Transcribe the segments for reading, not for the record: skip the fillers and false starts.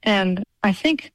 And I think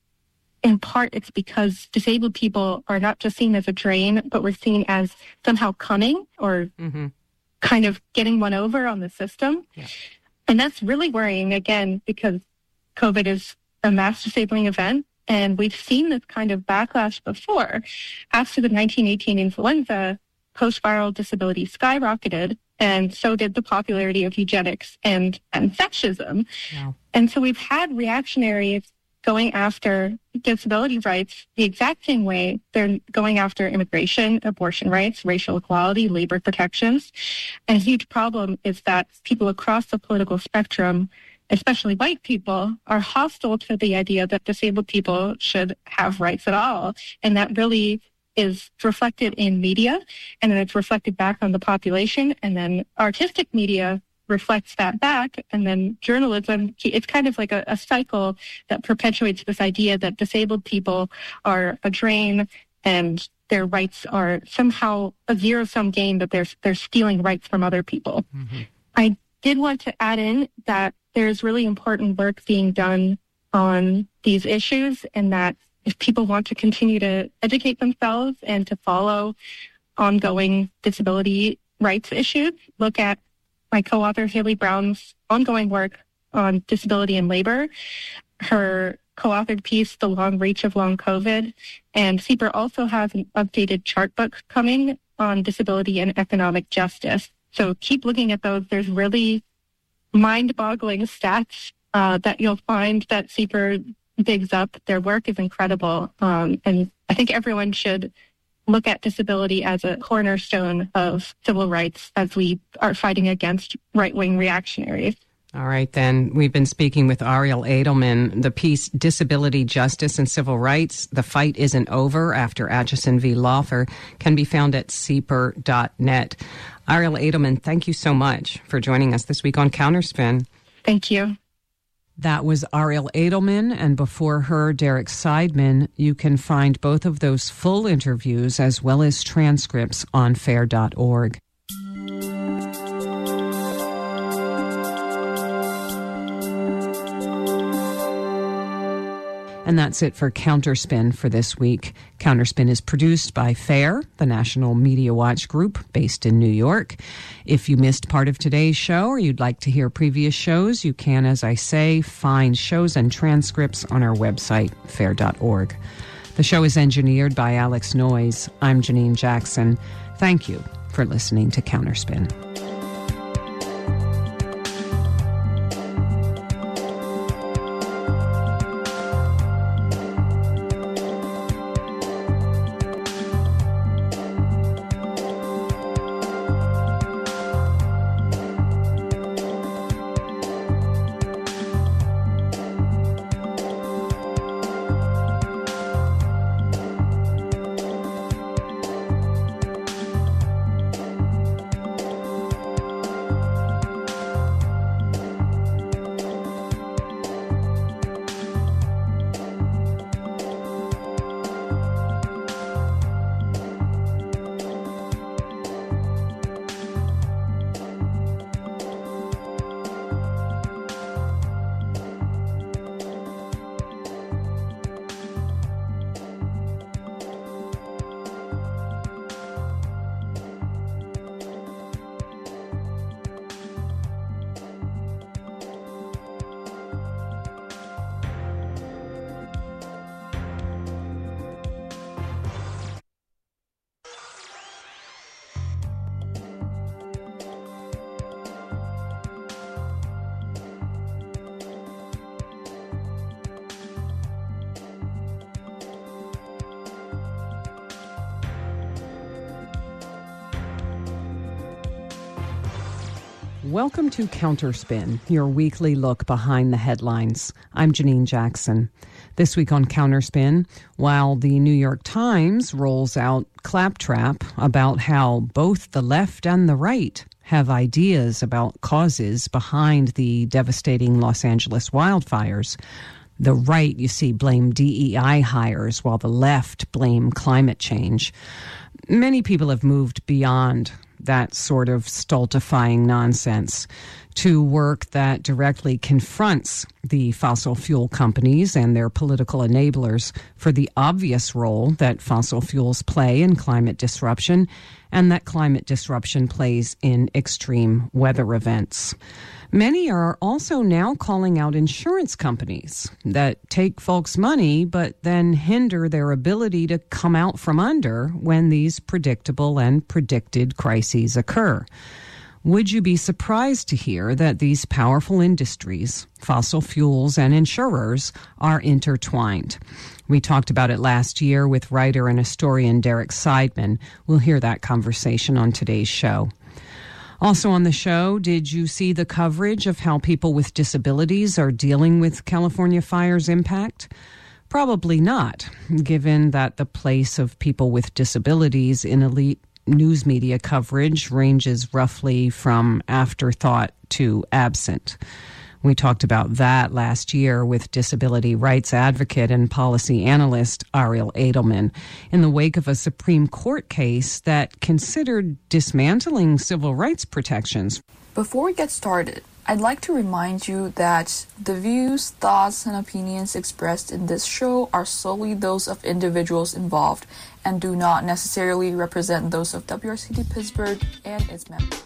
in part it's because disabled people are not just seen as a drain, but we're seen as somehow cunning or kind of getting one over on the system. Yeah. And that's really worrying, again, because COVID is a mass disabling event. And we've seen this kind of backlash before. After the 1918 influenza, post-viral disability skyrocketed, and so did the popularity of eugenics and fascism. Wow. And so we've had reactionaries going after disability rights the exact same way they're going after immigration, abortion rights, racial equality, labor protections. And a huge problem is that people across the political spectrum, especially white people, are hostile to the idea that disabled people should have rights at all. And that really is reflected in media, and then it's reflected back on the population, and then artistic media reflects that back, and then journalism, it's kind of like a cycle that perpetuates this idea that disabled people are a drain and their rights are somehow a zero-sum game, that they're stealing rights from other people. Mm-hmm. I did want to add in that there's really important work being done on these issues, and that if people want to continue to educate themselves and to follow ongoing disability rights issues, look at my co-author Haley Brown's ongoing work on disability and labor, her co-authored piece, The Long Reach of Long COVID, and CEPR also has an updated chart book coming on disability and economic justice. So keep looking at those. There's really mind-boggling stats that you'll find that CEPR digs up. Their work is incredible. And I think everyone should look at disability as a cornerstone of civil rights as we are fighting against right-wing reactionaries. All right, then. We've been speaking with Ariel Edelman. The piece, Disability, Justice, and Civil Rights, The Fight Isn't Over, after Atchison v. Lawfer, can be found at CEPR.net. Ariel Edelman, thank you so much for joining us this week on Counterspin. Thank you. That was Ariel Edelman, and before her, Derek Seidman. You can find both of those full interviews as well as transcripts on FAIR.org. And that's it for Counterspin for this week. Counterspin is produced by FAIR, the National Media Watch Group based in New York. If you missed part of today's show or you'd like to hear previous shows, you can, as I say, find shows and transcripts on our website, FAIR.org. The show is engineered by Alex Noyes. I'm Janine Jackson. Thank you for listening to Counterspin. Welcome to Counterspin, your weekly look behind the headlines. I'm Janine Jackson. This week on Counterspin, while the New York Times rolls out claptrap about how both the left and the right have ideas about causes behind the devastating Los Angeles wildfires, the right, you see, blame DEI hires while the left blame climate change. Many people have moved beyond that sort of stultifying nonsense to work that directly confronts the fossil fuel companies and their political enablers for the obvious role that fossil fuels play in climate disruption and that climate disruption plays in extreme weather events. Many are also now calling out insurance companies that take folks' money but then hinder their ability to come out from under when these predictable and predicted crises occur. Would you be surprised to hear that these powerful industries, fossil fuels and insurers, are intertwined? We talked about it last year with writer and historian Derek Seidman. We'll hear that conversation on today's show. Also on the show, did you see the coverage of how people with disabilities are dealing with California fire's impact? Probably not, given that the place of people with disabilities in elite news media coverage ranges roughly from afterthought to absent. We talked about that last year with disability rights advocate and policy analyst Ariel Edelman in the wake of a Supreme Court case that considered dismantling civil rights protections. Before we get started, I'd like to remind you that the views, thoughts, and opinions expressed in this show are solely those of individuals involved and do not necessarily represent those of WRCD Pittsburgh and its members.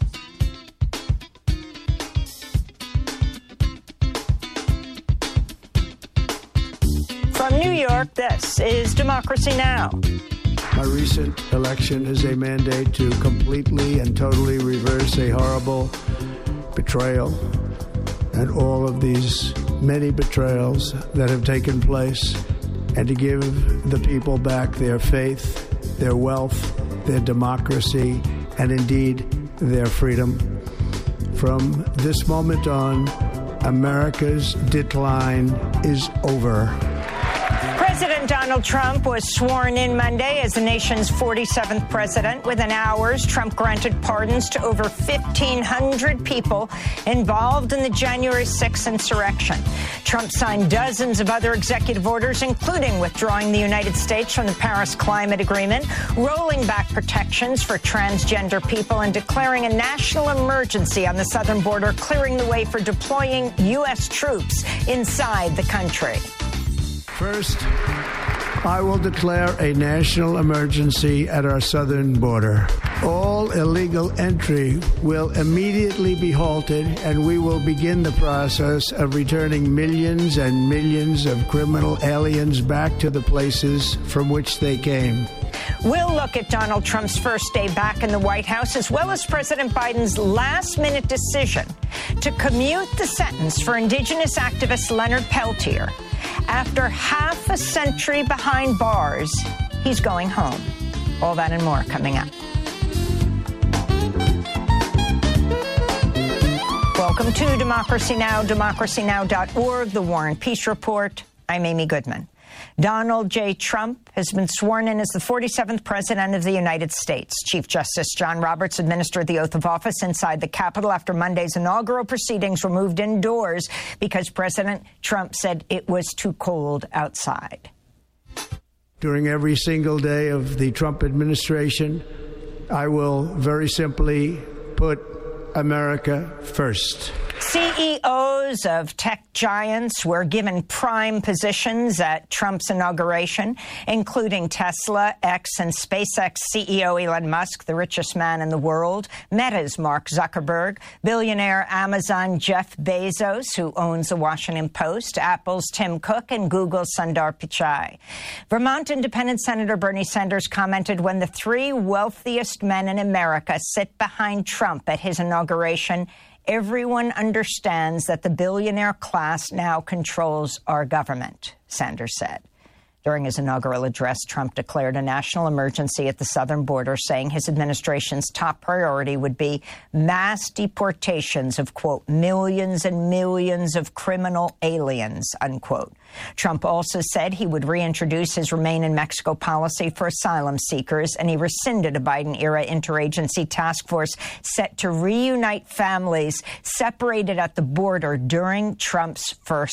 From New York, this is Democracy Now! My recent election is a mandate to completely and totally reverse a horrible betrayal and all of these many betrayals that have taken place, and to give the people back their faith, their wealth, their democracy, and indeed their freedom. From this moment on, America's decline is over. President Donald Trump was sworn in Monday as the nation's 47th president. Within hours, Trump granted pardons to over 1,500 people involved in the January 6th insurrection. Trump signed dozens of other executive orders, including withdrawing the United States from the Paris Climate Agreement, rolling back protections for transgender people, and declaring a national emergency on the southern border, clearing the way for deploying U.S. troops inside the country. First, I will declare a national emergency at our southern border. All illegal entry will immediately be halted, and we will begin the process of returning millions and millions of criminal aliens back to the places from which they came. We'll look at Donald Trump's first day back in the White House, as well as President Biden's last-minute decision to commute the sentence for indigenous activist Leonard Peltier. After half a century behind bars, he's going home. All that and more coming up. Welcome to Democracy Now!, democracynow.org, The War and Peace Report. I'm Amy Goodman. Donald J. Trump has been sworn in as the 47th President of the United States. Chief Justice John Roberts administered the oath of office inside the Capitol after Monday's inaugural proceedings were moved indoors because President Trump said it was too cold outside. During every single day of the Trump administration, I will very simply put America first. CEOs of tech giants were given prime positions at Trump's inauguration, including Tesla, X, and SpaceX CEO Elon Musk, the richest man in the world, Meta's Mark Zuckerberg, billionaire Amazon Jeff Bezos, who owns the Washington Post, Apple's Tim Cook, and Google's Sundar Pichai. Vermont Independent Senator Bernie Sanders commented, when the three wealthiest men in America sit behind Trump at his inauguration, everyone understands that the billionaire class now controls our government, Sanders said. During his inaugural address, Trump declared a national emergency at the southern border, saying his administration's top priority would be mass deportations of, quote, millions and millions of criminal aliens, unquote. Trump also said he would reintroduce his Remain in Mexico policy for asylum seekers, and he rescinded a Biden-era interagency task force set to reunite families separated at the border during Trump's first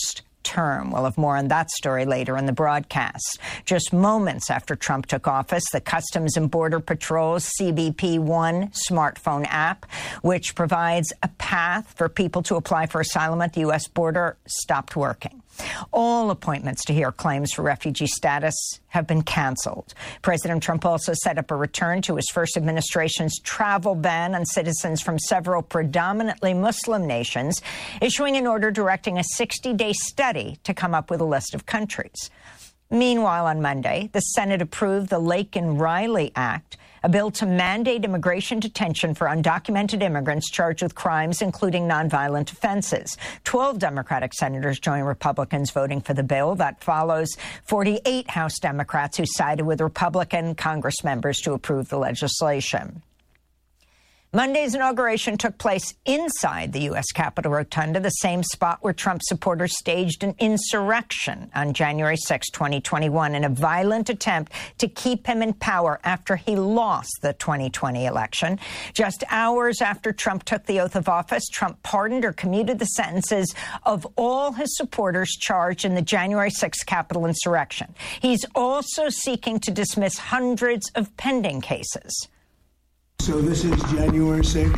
term. We'll have more on that story later in the broadcast. Just moments after Trump took office, the Customs and Border Patrol's CBP One smartphone app, which provides a path for people to apply for asylum at the U.S. border, stopped working. All appointments to hear claims for refugee status have been canceled. President Trump also set up a return to his first administration's travel ban on citizens from several predominantly Muslim nations, issuing an order directing a 60-day study to come up with a list of countries. Meanwhile, on Monday, the Senate approved the Laken-Riley Act, a bill to mandate immigration detention for undocumented immigrants charged with crimes, including nonviolent offenses. 12 Democratic senators joined Republicans voting for the bill. That follows 48 House Democrats who sided with Republican Congress members to approve the legislation. Monday's inauguration took place inside the U.S. Capitol Rotunda, the same spot where Trump supporters staged an insurrection on January 6, 2021, in a violent attempt to keep him in power after he lost the 2020 election. Just hours after Trump took the oath of office, Trump pardoned or commuted the sentences of all his supporters charged in the January 6 Capitol insurrection. He's also seeking to dismiss hundreds of pending cases. So this is January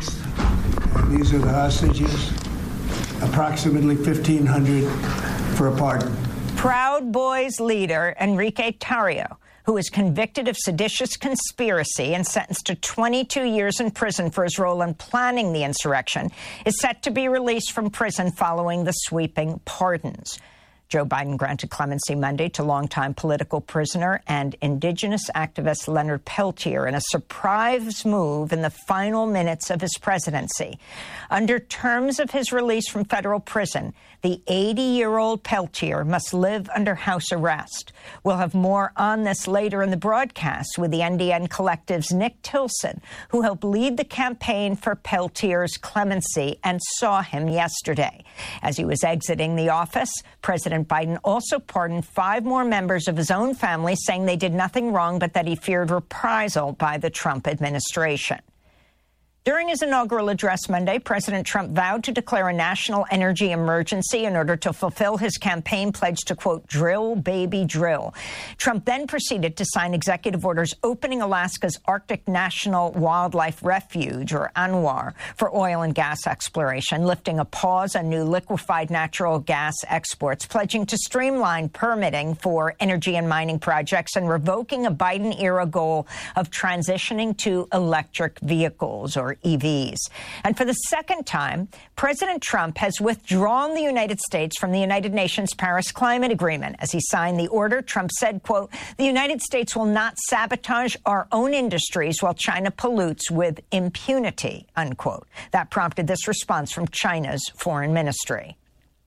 6th, and these are the hostages, approximately 1,500 for a pardon. Proud Boys leader Enrique Tarrio, who was convicted of seditious conspiracy and sentenced to 22 years in prison for his role in planning the insurrection, is set to be released from prison following the sweeping pardons. Joe Biden granted clemency Monday to longtime political prisoner and indigenous activist Leonard Peltier in a surprise move in the final minutes of his presidency. Under terms of his release from federal prison, the 80-year-old Peltier must live under house arrest. We'll have more on this later in the broadcast with the NDN Collective's Nick Tilson, who helped lead the campaign for Peltier's clemency and saw him yesterday. As he was exiting the office, President Biden also pardoned 5 more members of his own family, saying they did nothing wrong but that he feared reprisal by the Trump administration. During his inaugural address Monday, President Trump vowed to declare a national energy emergency in order to fulfill his campaign pledge to, quote, drill, baby, drill. Trump then proceeded to sign executive orders opening Alaska's Arctic National Wildlife Refuge, or ANWR, for oil and gas exploration, lifting a pause on new liquefied natural gas exports, pledging to streamline permitting for energy and mining projects, and revoking a Biden-era goal of transitioning to electric vehicles, or EVs. And for the second time, President Trump has withdrawn the United States from the United Nations Paris Climate Agreement. As he signed the order, Trump said, quote, the United States will not sabotage our own industries while China pollutes with impunity, unquote. That prompted this response from China's foreign ministry.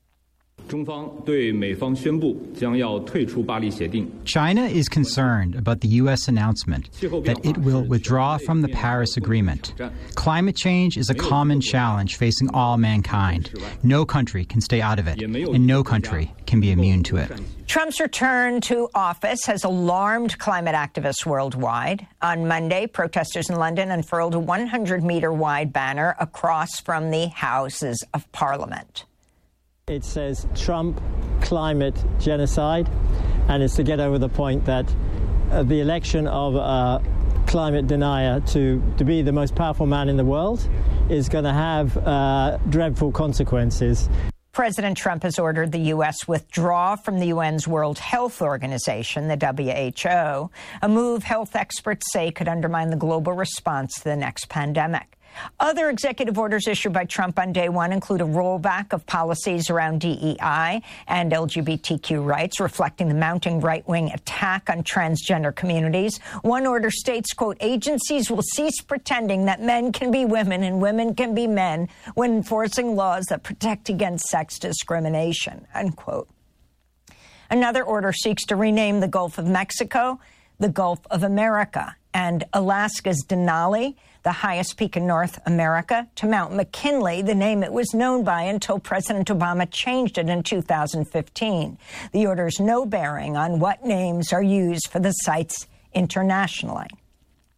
China is concerned about the U.S. announcement that it will withdraw from the Paris Agreement. Climate change is a common challenge facing all mankind. No country can stay out of it, and no country can be immune to it. Trump's return to office has alarmed climate activists worldwide. On Monday, protesters in London unfurled a 100-meter-wide banner across from the Houses of Parliament. It says Trump climate genocide, and it's to get over the point that the election of a climate denier to be the most powerful man in the world is going to have dreadful consequences. President Trump has ordered the U.S. withdraw from the UN's World Health Organization, the WHO, a move health experts say could undermine the global response to the next pandemic. Other executive orders issued by Trump on day one include a rollback of policies around DEI and LGBTQ rights, reflecting the mounting right-wing attack on transgender communities. One order states, quote, agencies will cease pretending that men can be women and women can be men when enforcing laws that protect against sex discrimination, unquote. Another order seeks to rename the Gulf of Mexico the Gulf of America and Alaska's Denali, the highest peak in North America, to Mount McKinley, the name it was known by until President Obama changed it in 2015. The order has no bearing on what names are used for the sites internationally.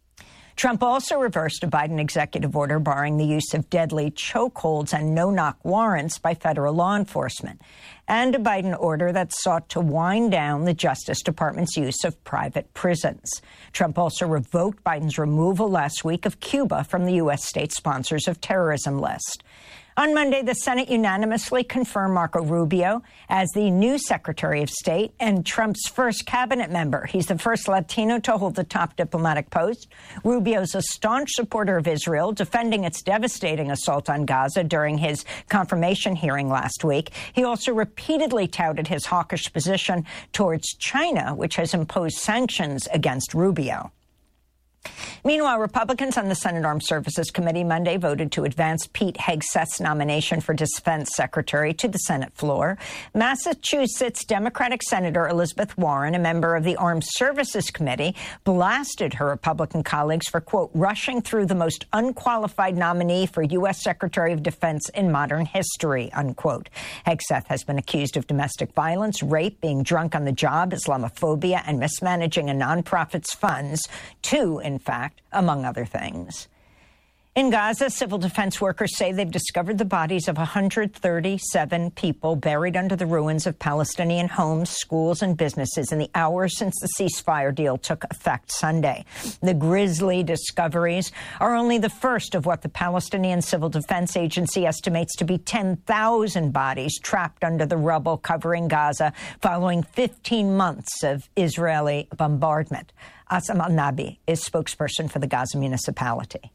Trump also reversed a Biden executive order barring the use of deadly chokeholds and no-knock warrants by federal law enforcement, and a Biden order that sought to wind down the Justice Department's use of private prisons. Trump also revoked Biden's removal last week of Cuba from the U.S. state sponsors of terrorism list. On Monday, the Senate unanimously confirmed Marco Rubio as the new Secretary of State and Trump's first cabinet member. He's the first Latino to hold the top diplomatic post. Rubio's a staunch supporter of Israel, defending its devastating assault on Gaza during his confirmation hearing last week. He also repeatedly touted his hawkish position towards China, which has imposed sanctions against Rubio. Meanwhile, Republicans on the Senate Armed Services Committee Monday voted to advance Pete Hegseth's nomination for Defense Secretary to the Senate floor. Massachusetts Democratic Senator Elizabeth Warren, a member of the Armed Services Committee, blasted her Republican colleagues for, quote, rushing through the most unqualified nominee for U.S. Secretary of Defense in modern history, unquote. Hegseth has been accused of domestic violence, rape, being drunk on the job, Islamophobia, and mismanaging a nonprofit's funds, in fact, among other things. In Gaza, civil defense workers say they've discovered the bodies of 137 people buried under the ruins of Palestinian homes, schools, and businesses in the hours since the ceasefire deal took effect Sunday. The grisly discoveries are only the first of what the Palestinian Civil Defense Agency estimates to be 10,000 bodies trapped under the rubble covering Gaza following 15 months of Israeli bombardment. Asam al-Nabi is spokesperson for the Gaza municipality.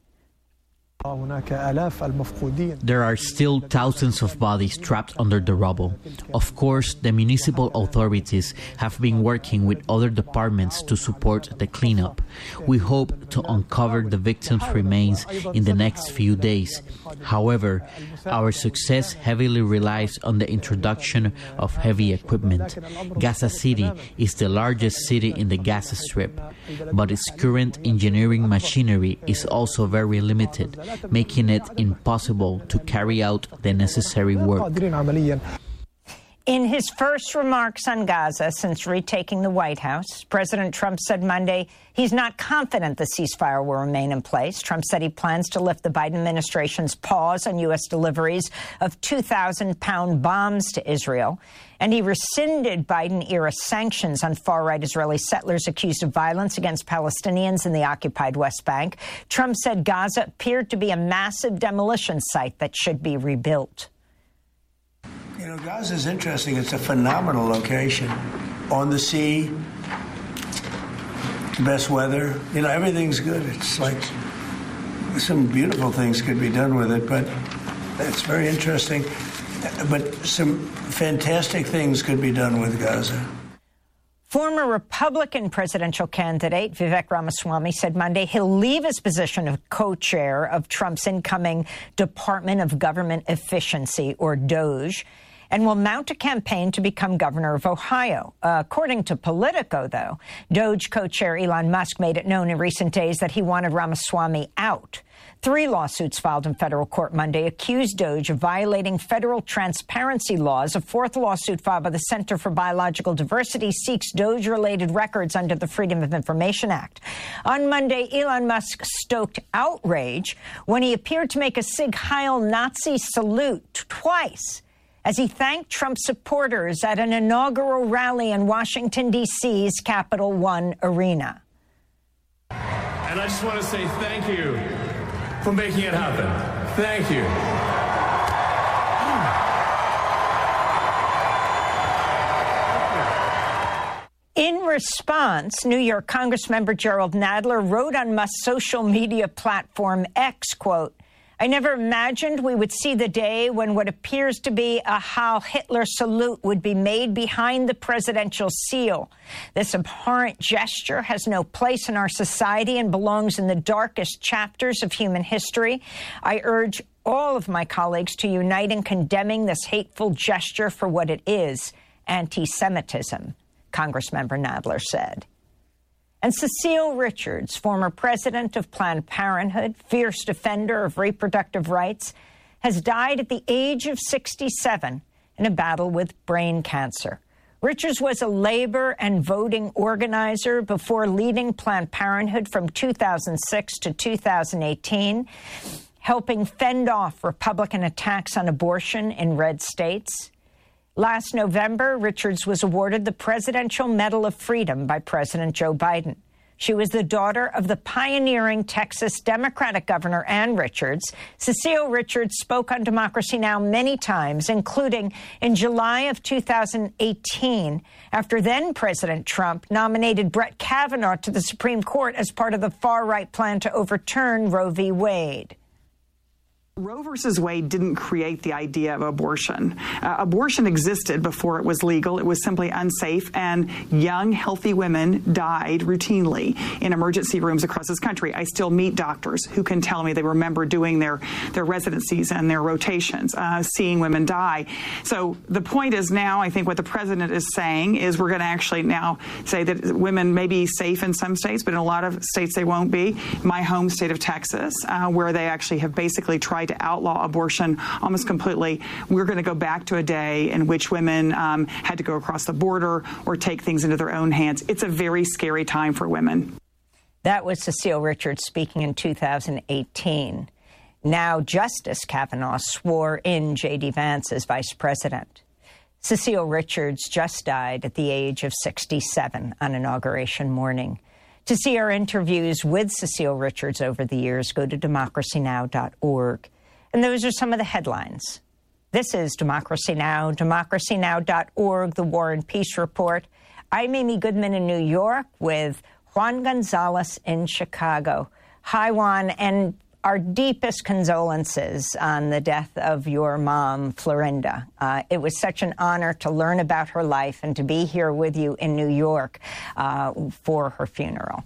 There are still thousands of bodies trapped under the rubble. Of course, the municipal authorities have been working with other departments to support the cleanup. We hope to uncover the victims' remains in the next few days. However, our success heavily relies on the introduction of heavy equipment. Gaza City is the largest city in the Gaza Strip, but its current engineering machinery is also very limited, making it impossible to carry out the necessary work. In his first remarks on Gaza since retaking the White House, President Trump said Monday he's not confident the ceasefire will remain in place. Trump said he plans to lift the Biden administration's pause on U.S. deliveries of 2,000-pound bombs to Israel. And he rescinded Biden-era sanctions on far-right Israeli settlers accused of violence against Palestinians in the occupied West Bank. Trump said Gaza appeared to be a massive demolition site that should be rebuilt. You know, Gaza is interesting. It's a phenomenal location. On the sea, the best weather. You know, everything's good. It's like some beautiful things could be done with it, but it's very interesting. But some fantastic things could be done with Gaza. Former Republican presidential candidate Vivek Ramaswamy said Monday he'll leave his position of co-chair of Trump's incoming Department of Government Efficiency, or DOGE, and will mount a campaign to become governor of Ohio. According to Politico, though, DOGE co-chair Elon Musk made it known in recent days that he wanted Ramaswamy out. 3 lawsuits filed in federal court Monday accused DOGE of violating federal transparency laws. A 4th lawsuit filed by the Center for Biological Diversity seeks DOGE-related records under the Freedom of Information Act. On Monday, Elon Musk stoked outrage when he appeared to make a Sieg Heil Nazi salute twice as he thanked Trump supporters at an inaugural rally in Washington, D.C.'s Capital One Arena. And I just want to say thank you for making it happen. Thank you. In response, New York Congressmember Gerald Nadler wrote on Musk's social media platform X, quote, I never imagined we would see the day when what appears to be a Heil Hitler salute would be made behind the presidential seal. This abhorrent gesture has no place in our society and belongs in the darkest chapters of human history. I urge all of my colleagues to unite in condemning this hateful gesture for what it is, anti-Semitism, Congressmember Nadler said. And Cecile Richards, former president of Planned Parenthood, fierce defender of reproductive rights, has died at the age of 67 in a battle with brain cancer. Richards was a labor and voting organizer before leading Planned Parenthood from 2006 to 2018, helping fend off Republican attacks on abortion in red states. Last November, Richards was awarded the Presidential Medal of Freedom by President Joe Biden. She was the daughter of the pioneering Texas Democratic Governor Ann Richards. Cecile Richards spoke on Democracy Now! Many times, including in July of 2018, after then-President Trump nominated Brett Kavanaugh to the Supreme Court as part of the far-right plan to overturn Roe v. Wade. Roe versus Wade didn't create the idea of abortion. Abortion existed before it was legal. It was simply unsafe, and young, healthy women died routinely in emergency rooms across this country. I still meet doctors who can tell me they remember doing their residencies and their rotations, seeing women die. So the point is now, I think what the president is saying is we're going to actually now say that women may be safe in some states, but in a lot of states they won't be. My home state of Texas, where they actually have basically tried to outlaw abortion almost completely. We're going to go back to a day in which women had to go across the border or take things into their own hands. It's a very scary time for women. That was Cecile Richards speaking in 2018. Now Justice Kavanaugh swore in J.D. Vance as vice president. Cecile Richards just died at the age of 67 on Inauguration morning. To see our interviews with Cecile Richards over the years, go to democracynow.org. And those are some of the headlines. This is Democracy Now!, democracynow.org, the War and Peace Report. I'm Amy Goodman in New York with Juan Gonzalez in Chicago. Hi, Juan, and our deepest condolences on the death of your mom, Florinda. It was such an honor to learn about her life and to be here with you in New York for her funeral.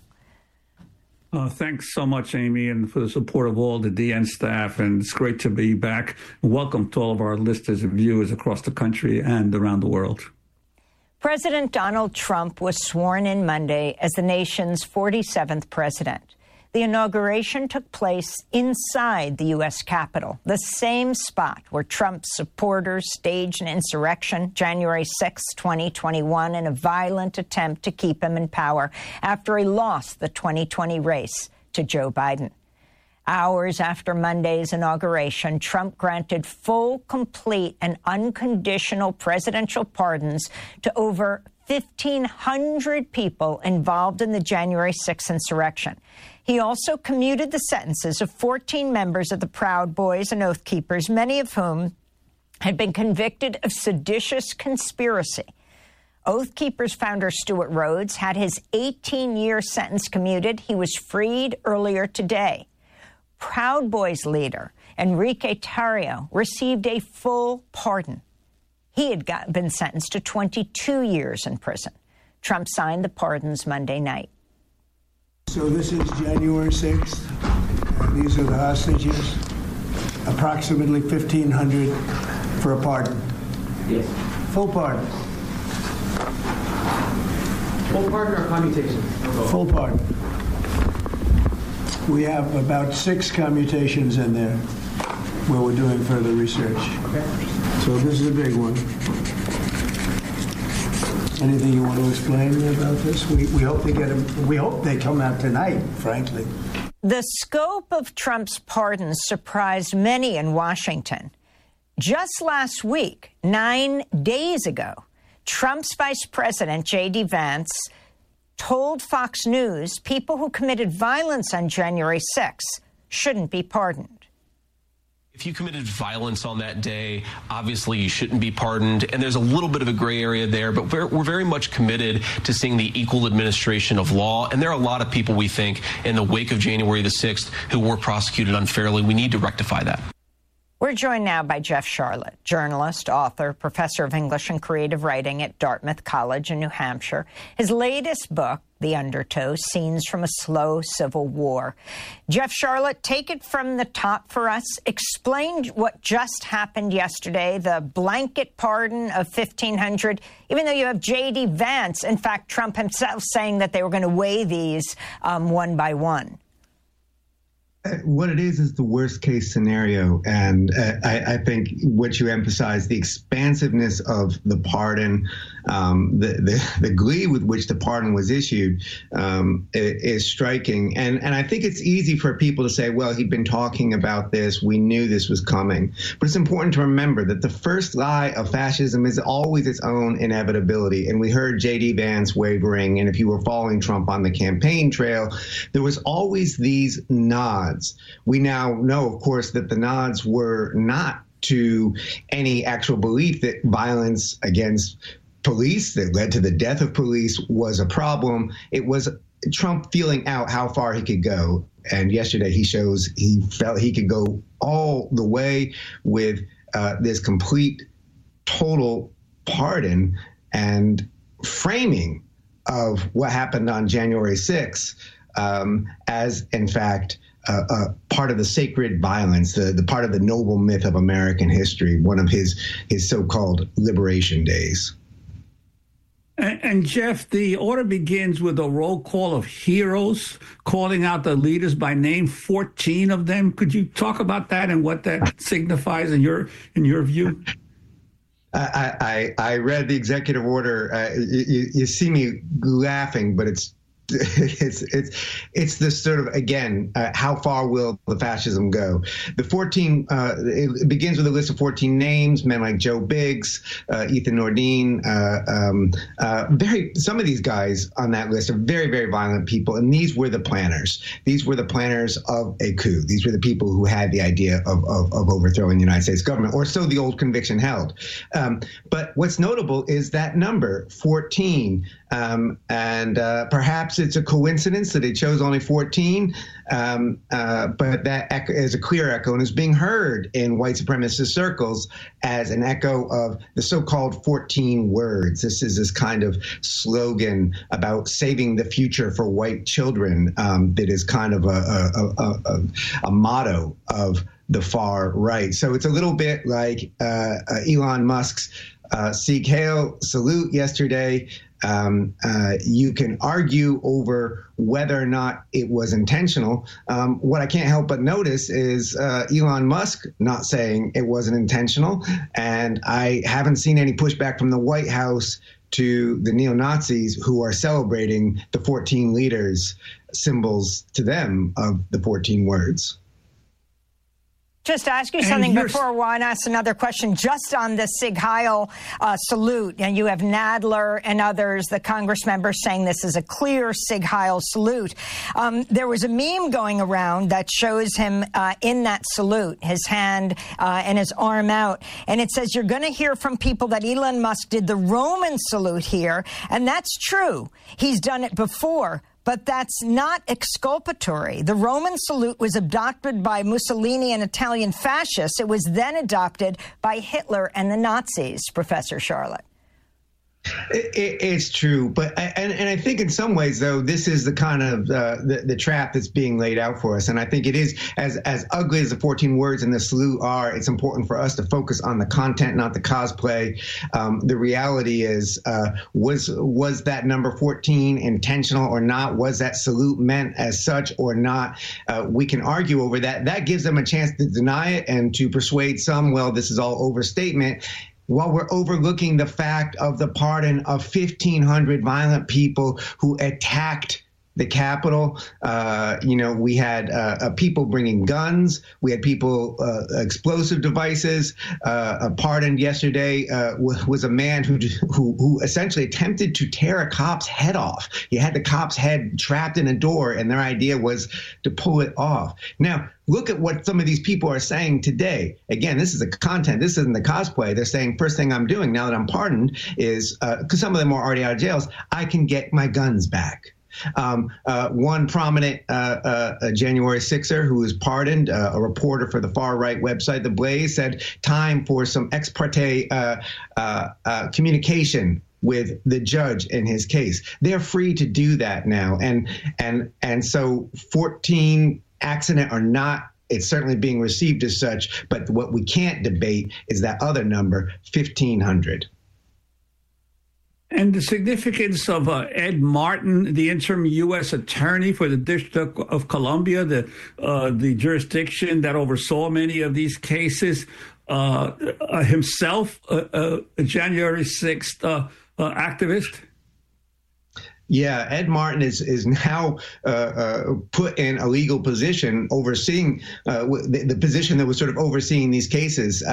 Thanks so much, Amy, and for the support of all the DN staff. And it's great to be back. Welcome to all of our listeners and viewers across the country and around the world. President Donald Trump was sworn in Monday as the nation's 47th president. The inauguration took place inside the U.S. Capitol, the same spot where Trump's supporters staged an insurrection January 6, 2021, in a violent attempt to keep him in power after he lost the 2020 race to Joe Biden. Hours after Monday's inauguration, Trump granted full, complete, and unconditional presidential pardons to over 1,500 people involved in the January 6 insurrection. He also commuted the sentences of 14 members of the Proud Boys and Oath Keepers, many of whom had been convicted of seditious conspiracy. Oath Keepers founder Stuart Rhodes had his 18-year sentence commuted. He was freed earlier today. Proud Boys leader Enrique Tarrio received a full pardon. He had been sentenced to 22 years in prison. Trump signed the pardons Monday night. So this is January 6th. These are the hostages. Approximately 1,500 for a pardon. Yes. Full pardon. Full pardon or commutation? Full pardon. We have about 6 commutations in there where we're doing further research. Okay. So this is a big one. Anything you want to explain about this? We hope they get them. We hope they come out tonight, frankly. The scope of Trump's pardons surprised many in Washington. Just last week, 9 days ago, Trump's vice president, J.D. Vance, told Fox News people who committed violence on January 6 shouldn't be pardoned. If you committed violence on that day, obviously you shouldn't be pardoned. And there's a little bit of a gray area there, but we're very much committed to seeing the equal administration of law. And there are a lot of people, we think, in the wake of January the 6th who were prosecuted unfairly. We need to rectify that. We're joined now by Jeff Sharlet, journalist, author, professor of English and creative writing at Dartmouth College in New Hampshire. His latest book, The Undertow, Scenes from a Slow Civil War. Jeff Sharlet, take it from the top for us. Explain what just happened yesterday, the blanket pardon of 1,500, even though you have J.D. Vance, in fact, Trump himself saying that they were going to weigh these one by one. What it is the worst case scenario. And I think what you emphasize, the expansiveness of the pardon, the glee with which the pardon was issued is striking. And I think it's easy for people to say, well, he'd been talking about this. We knew this was coming. But it's important to remember that the first lie of fascism is always its own inevitability. And we heard J.D. Vance wavering. And if you were following Trump on the campaign trail, there was always these nods. We now know, of course, that the nods were not to any actual belief that violence against police that led to the death of police was a problem. It was Trump feeling out how far he could go. And yesterday he shows he felt he could go all the way with this complete, total pardon and framing of what happened on January 6th as, in fact, part of the sacred violence, the part of the noble myth of American history, one of his so-called liberation days. And Jeff, the order begins with a roll call of heroes, calling out the leaders by name, 14 of them. Could you talk about that and what that signifies in your view? I read the executive order. You see me laughing, but it's this sort of, again, how far will the fascism go? The 14, it begins with a list of 14 names, men like Joe Biggs, Ethan Nordine, some of these guys on that list are very, very violent people. And these were the planners. These were the planners of a coup. These were the people who had the idea of overthrowing the United States government, or so the old conviction held. But what's notable is that number, 14, and perhaps it's a coincidence that they chose only 14, but that is a clear echo and is being heard in white supremacist circles as an echo of the so-called 14 words. This is this kind of slogan about saving the future for white children that is kind of a motto of the far right. So it's a little bit like Elon Musk's Sieg Heil salute yesterday. You can argue over whether or not it was intentional. What I can't help but notice is Elon Musk not saying it wasn't intentional, and I haven't seen any pushback from the White House to the neo-Nazis who are celebrating the 14 leaders' symbols to them of the 14 words. Just ask you something before Juan asks another question, just on the Sieg Heil salute. And you have Nadler and others, the Congress members, saying this is a clear Sieg Heil salute. There was a meme going around that shows him in that salute, his hand and his arm out. And it says, you're going to hear from people that Elon Musk did the Roman salute here. And that's true. He's done it before. But that's not exculpatory. The Roman salute was adopted by Mussolini and Italian fascists. It was then adopted by Hitler and the Nazis, Professor Charlotte. It's true, but and I think in some ways, though, this is the kind of the trap that's being laid out for us. And I think it is as ugly as the 14 words in the salute are. It's important for us to focus on the content, not the cosplay. The reality is, was that number 14 intentional or not? Was that salute meant as such or not? We can argue over that. That gives them a chance to deny it and to persuade some, well, this is all overstatement, while we're overlooking the fact of the pardon of 1,500 violent people who attacked the Capitol. We had people bringing guns. We had people, explosive devices. Pardoned yesterday was a man who essentially attempted to tear a cop's head off. He had the cop's head trapped in a door, and their idea was to pull it off. Now, look at what some of these people are saying today. Again, this is the content. This isn't the cosplay. They're saying, first thing I'm doing now that I'm pardoned is, because some of them are already out of jails, I can get my guns back. One prominent January 6er who was pardoned, a reporter for the far-right website The Blaze, said time for some ex parte communication with the judge in his case. They're free to do that now. And so 14 accident or not, it's certainly being received as such. But what we can't debate is that other number, 1,500. And the significance of Ed Martin, the interim U.S. attorney for the District of Columbia, the jurisdiction that oversaw many of these cases, himself, January 6th activist? Yeah, Ed Martin is now put in a legal position overseeing the position that was sort of overseeing these cases.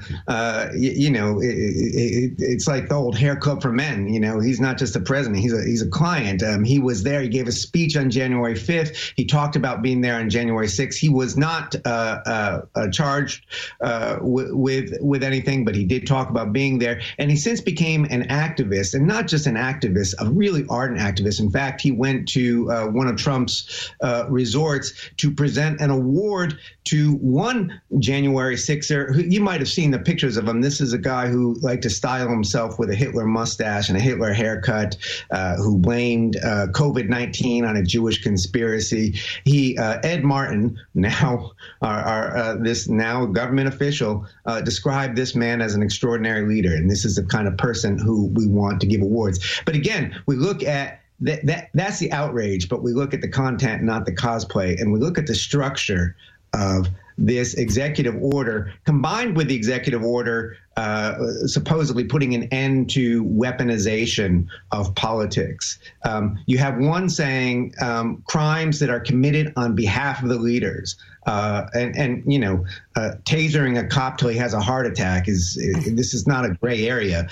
It's like the old hair club for men. He's not just the president; he's a client. He was there. He gave a speech on January 5th. He talked about being there on January 6th. He was not charged with anything, but he did talk about being there. And he since became an activist, and not just an activist, a really ardent activist. In fact, he went to one of Trump's resorts to present an award to one January 6er. Who, you might have seen the pictures of him. This is a guy who liked to style himself with a Hitler mustache and a Hitler haircut, who blamed COVID-19 on a Jewish conspiracy. Ed Martin, now this now government official, described this man as an extraordinary leader, and this is the kind of person who we want to give awards. But again, we look at that's the outrage, but we look at the content, not the cosplay, and we look at the structure of this executive order combined with the executive order supposedly putting an end to weaponization of politics. You have one saying crimes that are committed on behalf of the leaders. Tasering a cop till he has a heart attack this is not a gray area,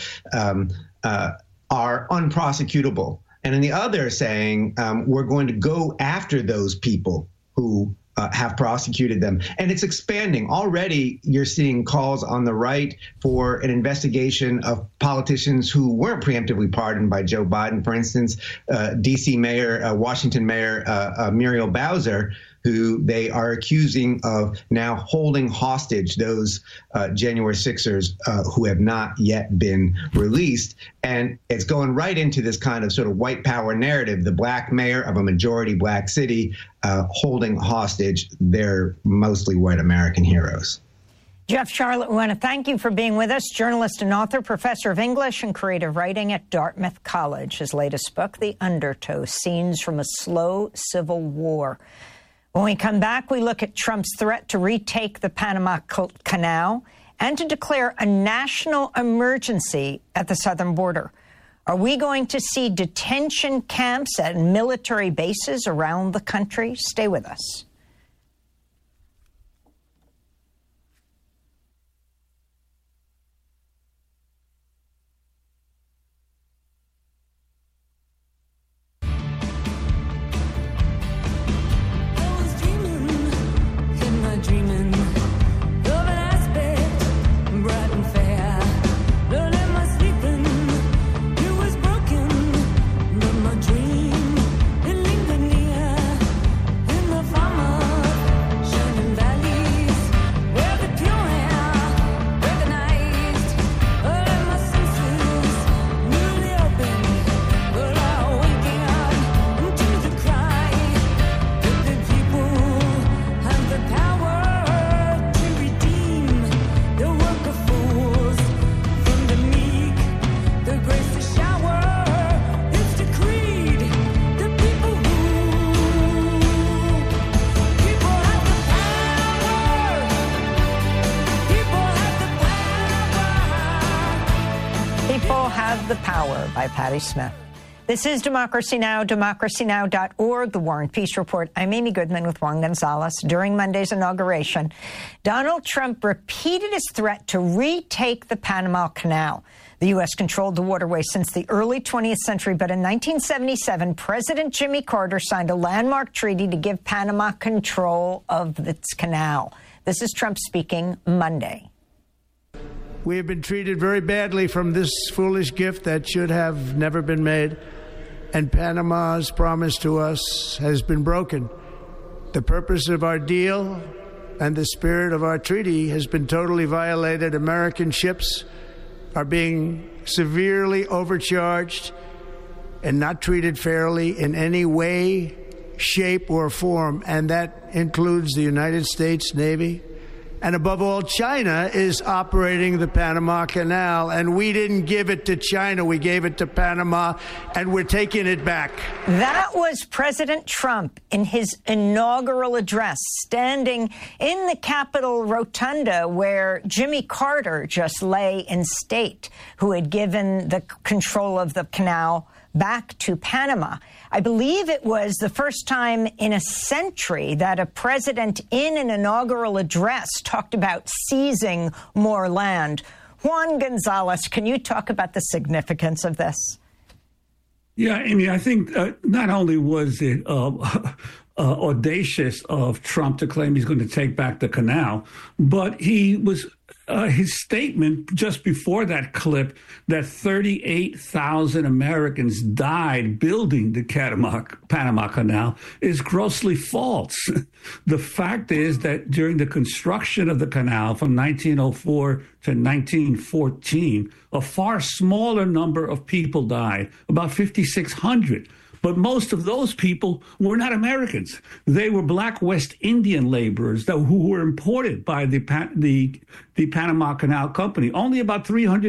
are unprosecutable. And in the other saying, we're going to go after those people who have prosecuted them. And it's expanding. Already you're seeing calls on the right for an investigation of politicians who weren't preemptively pardoned by Joe Biden. For instance, Washington Mayor Muriel Bowser, who they are accusing of now holding hostage those January 6ers who have not yet been released. And it's going right into this kind of sort of white power narrative, the black mayor of a majority black city holding hostage their mostly white American heroes. Jeff Sharlet, we want to thank you for being with us. Journalist and author, professor of English and creative writing at Dartmouth College. His latest book, The Undertow, Scenes from a Slow Civil War. When we come back, we look at Trump's threat to retake the Panama Canal and to declare a national emergency at the southern border. Are we going to see detention camps at military bases around the country? Stay with us. The Power by Patti Smith. This is Democracy Now!, democracynow.org, The War and Peace Report. I'm Amy Goodman with Juan Gonzalez. During Monday's inauguration, Donald Trump repeated his threat to retake the Panama Canal. The U.S. controlled the waterway since the early 20th century, but in 1977, President Jimmy Carter signed a landmark treaty to give Panama control of its canal. This is Trump speaking Monday. We have been treated very badly from this foolish gift that should have never been made, and Panama's promise to us has been broken. The purpose of our deal and the spirit of our treaty has been totally violated. American ships are being severely overcharged and not treated fairly in any way, shape, or form, and that includes the United States Navy And above all, China is operating the Panama Canal, and we didn't give it to China. We gave it to Panama, and we're taking it back. That was President Trump in his inaugural address, standing in the Capitol Rotunda where Jimmy Carter just lay in state, who had given the control of the canal back to Panama. I believe it was the first time in a century that a president in an inaugural address talked about seizing more land. Juan Gonzalez, can you talk about the significance of this? Yeah, Amy, I think not only was it audacious of Trump to claim he's going to take back the canal, but he was his statement just before that clip that 38,000 Americans died building the Panama Canal is grossly false. The fact is that during the construction of the canal from 1904 to 1914, a far smaller number of people died, about 5,600. But most of those people were not Americans. They were black West Indian laborers who were imported by the Panama Canal Company. Only about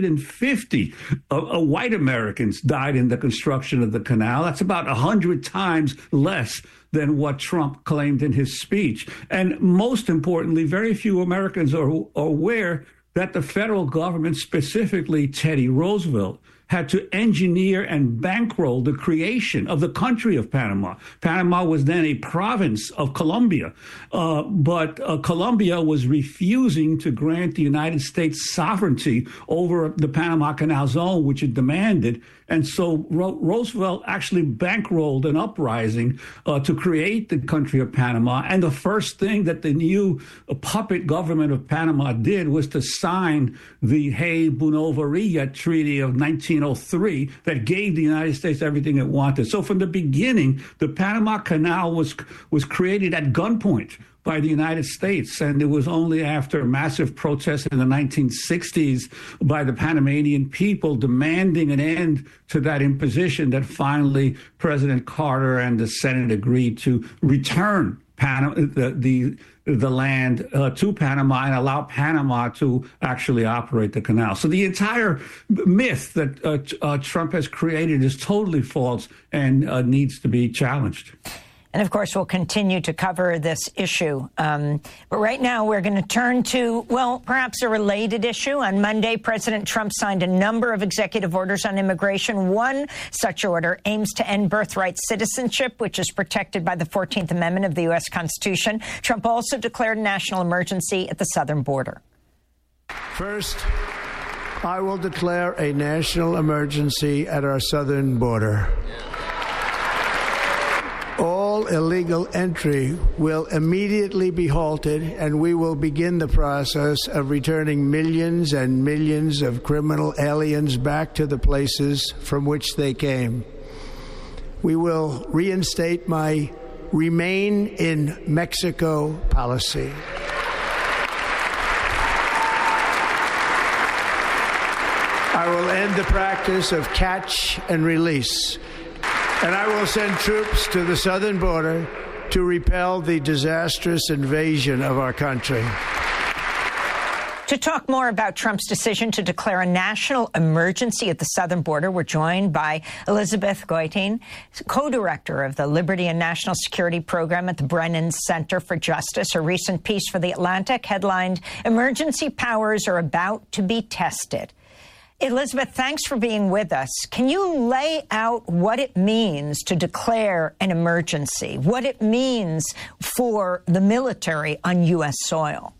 350 white Americans died in the construction of the canal. That's about 100 times less than what Trump claimed in his speech. And most importantly, very few Americans are aware that the federal government, specifically Teddy Roosevelt, had to engineer and bankroll the creation of the country of Panama. Panama was then a province of Colombia, but Colombia was refusing to grant the United States sovereignty over the Panama Canal Zone, which it demanded. And so Roosevelt actually bankrolled an uprising to create the country of Panama. And the first thing that the new puppet government of Panama did was to sign the Hay-Buenaventura Treaty of 1903 that gave the United States everything it wanted. So from the beginning, the Panama Canal was created at gunpoint by the United States. And it was only after massive protests in the 1960s by the Panamanian people demanding an end to that imposition that finally President Carter and the Senate agreed to return the land to Panama and allow Panama to actually operate the canal. So the entire myth that Trump has created is totally false and needs to be challenged. And, of course, we'll continue to cover this issue. But right now we're going to turn to, well, perhaps a related issue. On Monday, President Trump signed a number of executive orders on immigration. One such order aims to end birthright citizenship, which is protected by the 14th Amendment of the U.S. Constitution. Trump also declared a national emergency at the southern border. First, I will declare a national emergency at our southern border. All illegal entry will immediately be halted, and we will begin the process of returning millions and millions of criminal aliens back to the places from which they came. We will reinstate my Remain in Mexico policy. I will end the practice of catch and release. And I will send troops to the southern border to repel the disastrous invasion of our country. To talk more about Trump's decision to declare a national emergency at the southern border, we're joined by Elizabeth Goitein, co-director of the Liberty and National Security Program at the Brennan Center for Justice. Her recent piece for The Atlantic headlined, "Emergency Powers Are About to Be Tested." Elizabeth, thanks for being with us. Can you lay out what it means to declare an emergency, what it means for the military on U.S. soil?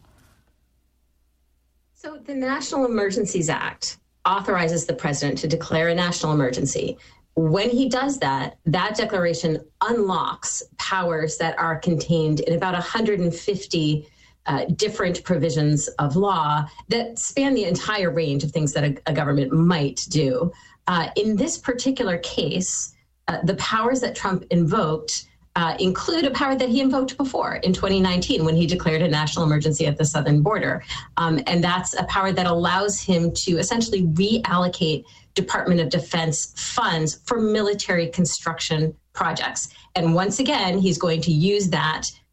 So the National Emergencies Act authorizes the president to declare a national emergency. When he does that, that declaration unlocks powers that are contained in about 150 different provisions of law that span the entire range of things that a government might do. In this particular case, the powers that Trump invoked include a power that he invoked before in 2019 when he declared a national emergency at the southern border. And that's a power that allows him to essentially reallocate Department of Defense funds for military construction projects. And once again, he's going to use that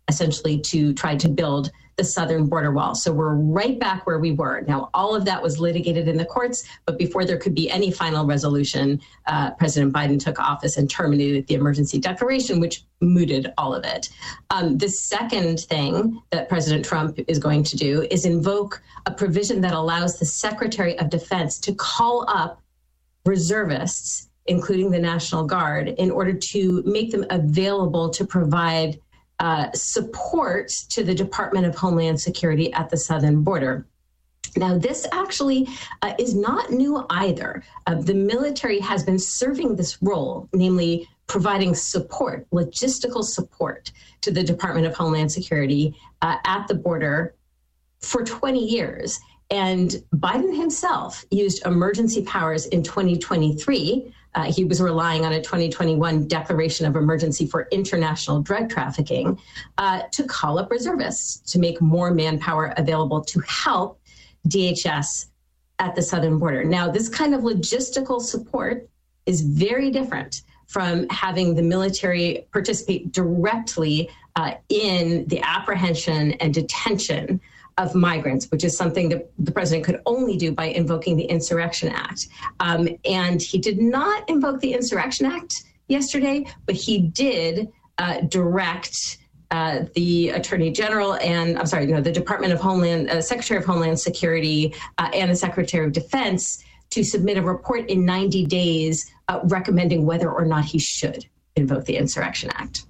essentially to try to build the southern border wall. So we're right back where we were. Now, all of that was litigated in the courts, but before there could be any final resolution, President Biden took office and terminated the emergency declaration, which mooted all of it. The second thing that President Trump is going to do is invoke a provision that allows the Secretary of Defense to call up reservists, including the National Guard, in order to make them available to provide support to the Department of Homeland Security at the southern border. Now, this actually is not new either. The military has been serving this role, namely providing support, logistical support to the Department of Homeland Security at the border for 20 years. And Biden himself used emergency powers in 2023. He was relying on a 2021 declaration of emergency for international drug trafficking to call up reservists to make more manpower available to help DHS at the southern border. Now, this kind of logistical support is very different from having the military participate directly in the apprehension and detention of migrants, which is something that the president could only do by invoking the Insurrection Act. And he did not invoke the Insurrection Act yesterday, but he did direct the Attorney General and, the Department of Homeland, Secretary of Homeland Security and the Secretary of Defense to submit a report in 90 days recommending whether or not he should invoke the Insurrection Act.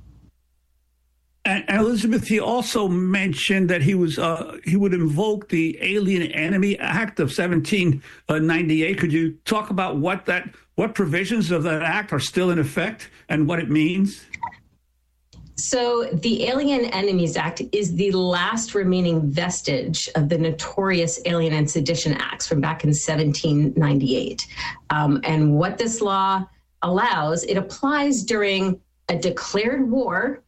And Elizabeth, he also mentioned that he would invoke the Alien Enemy Act of 1798. Could you talk about what provisions of that act are still in effect and what it means? So the Alien Enemies Act is the last remaining vestige of the notorious Alien and Sedition Acts from back in 1798. And what this law allows, it applies during a declared war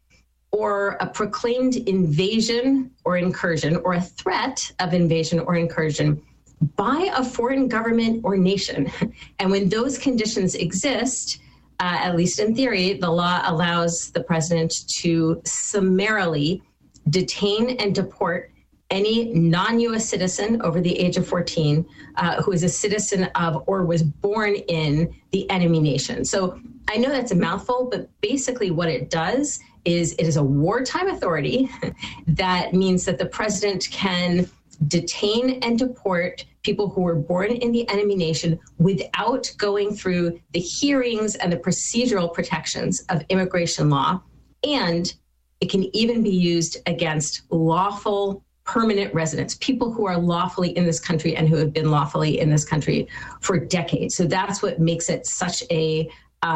or a proclaimed invasion or incursion, or a threat of invasion or incursion by a foreign government or nation. And when those conditions exist, at least in theory, the law allows the president to summarily detain and deport any non-U.S. citizen over the age of 14 who is a citizen of or was born in the enemy nation. So I know that's a mouthful, but basically what it does is it is a wartime authority that means that the president can detain and deport people who were born in the enemy nation without going through the hearings and the procedural protections of immigration law. And it can even be used against lawful permanent residents, people who are lawfully in this country and who have been lawfully in this country for decades. So that's what makes it such a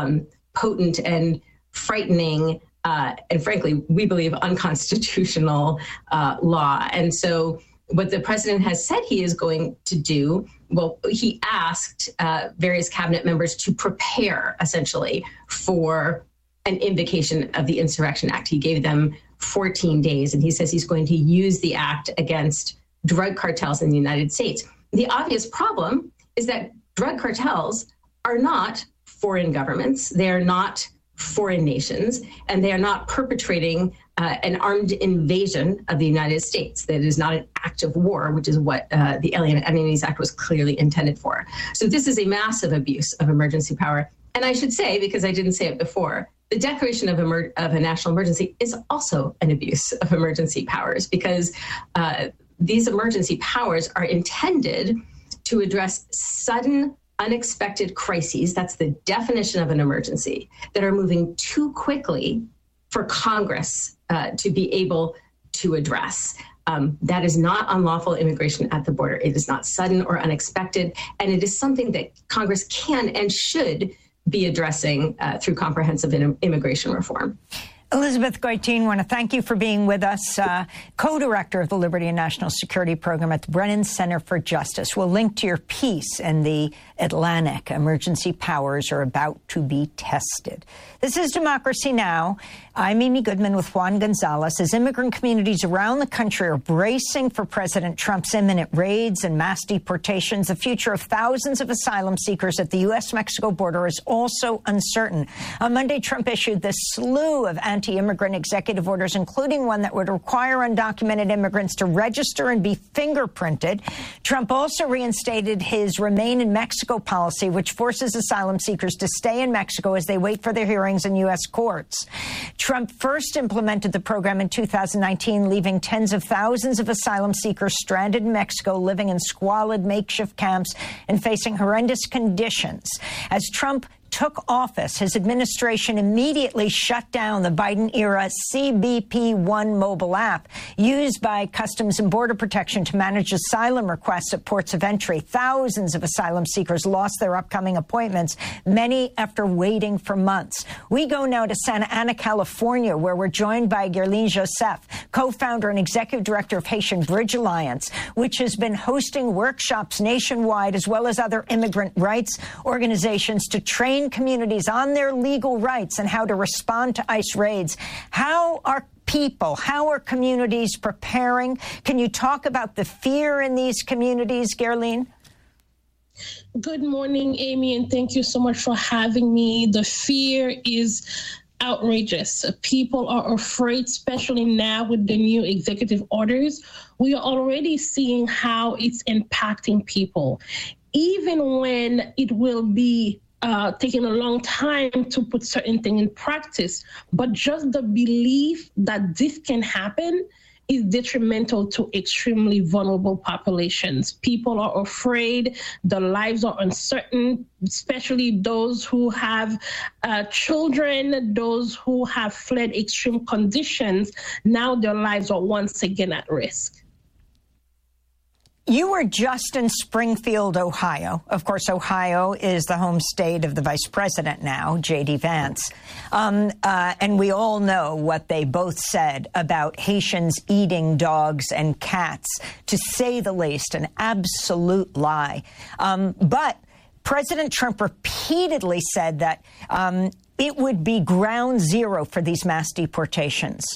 potent and frightening and frankly, we believe unconstitutional law. And so what the president has said he is going to do, well, he asked various cabinet members to prepare essentially for an invocation of the Insurrection Act. He gave them 14 days, and he says he's going to use the act against drug cartels in the United States. The obvious problem is that drug cartels are not foreign governments. They are not foreign nations, and they are not perpetrating an armed invasion of the United States. That is not an act of war, which is what the Alien Enemies Act was clearly intended for. So this is a massive abuse of emergency power. And I should say, because I didn't say it before, the declaration of a national emergency is also an abuse of emergency powers, because these emergency powers are intended to address sudden, unexpected crises, that's the definition of an emergency, that are moving too quickly for Congress to be able to address. That is not unlawful immigration at the border. It is not sudden or unexpected, and it is something that Congress can and should be addressing through comprehensive immigration reform. Elizabeth Goitein, I want to thank you for being with us, co-director of the Liberty and National Security Program at the Brennan Center for Justice. We'll link to your piece in the Atlantic. Emergency powers are about to be tested. This is Democracy Now! I'm Amy Goodman with Juan Gonzalez. As immigrant communities around the country are bracing for President Trump's imminent raids and mass deportations, the future of thousands of asylum seekers at the U.S.-Mexico border is also uncertain. On Monday, Trump issued this slew of anti-immigrant executive orders, including one that would require undocumented immigrants to register and be fingerprinted. Trump also reinstated his Remain in Mexico policy, which forces asylum seekers to stay in Mexico as they wait for their hearings in U.S. courts. Trump first implemented the program in 2019, leaving tens of thousands of asylum seekers stranded in Mexico, living in squalid makeshift camps and facing horrendous conditions. As Trump took office, his administration immediately shut down the Biden-era CBP-1 mobile app used by Customs and Border Protection to manage asylum requests at ports of entry. Thousands of asylum seekers lost their upcoming appointments, many after waiting for months. We go now to Santa Ana, California, where we're joined by Guerline Joseph, co-founder and executive director of Haitian Bridge Alliance, which has been hosting workshops nationwide as well as other immigrant rights organizations to train communities on their legal rights and how to respond to ICE raids. How are communities preparing? Can you talk about the fear in these communities, Guerline? Good morning, Amy, and thank you so much for having me. The fear is outrageous. People are afraid, especially now with the new executive orders. We are already seeing how it's impacting people. Even when it will be taking a long time to put certain things in practice, but just the belief that this can happen is detrimental to extremely vulnerable populations. People are afraid, their lives are uncertain, especially those who have children, those who have fled extreme conditions. Now their lives are once again at risk. You were just in Springfield, Ohio. Of course, Ohio is the home state of the vice president now, J.D. Vance. And we all know what they both said about Haitians eating dogs and cats, to say the least, an absolute lie. But President Trump repeatedly said that it would be ground zero for these mass deportations.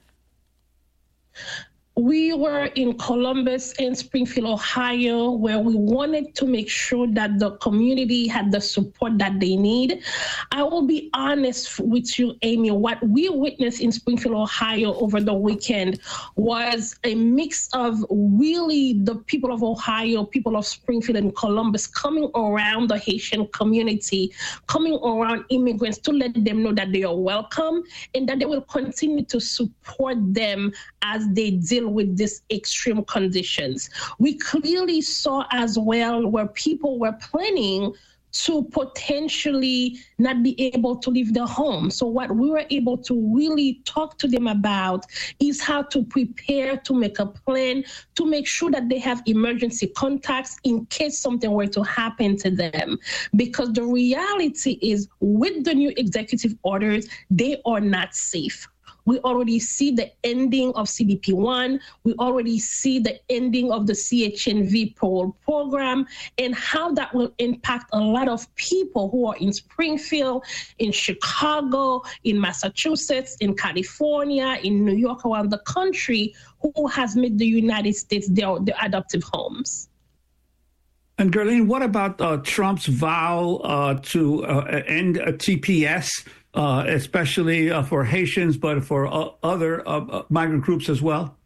We were in Columbus and Springfield, Ohio, where we wanted to make sure that the community had the support that they need. I will be honest with you, Amy, what we witnessed in Springfield, Ohio over the weekend was a mix of really the people of Ohio, people of Springfield and Columbus coming around the Haitian community, coming around immigrants to let them know that they are welcome and that they will continue to support them as they deal with these extreme conditions. We clearly saw as well where people were planning to potentially not be able to leave their home. So what we were able to really talk to them about is how to prepare, to make a plan, to make sure that they have emergency contacts in case something were to happen to them. Because the reality is, with the new executive orders, they are not safe. We already see the ending of CBP-1. We already see the ending of the CHNV parole program and how that will impact a lot of people who are in Springfield, in Chicago, in Massachusetts, in California, in New York, around the country, who has made the United States their adoptive homes. And Guerline, what about Trump's vow to end TPS? Especially for Haitians, but for other migrant groups as well?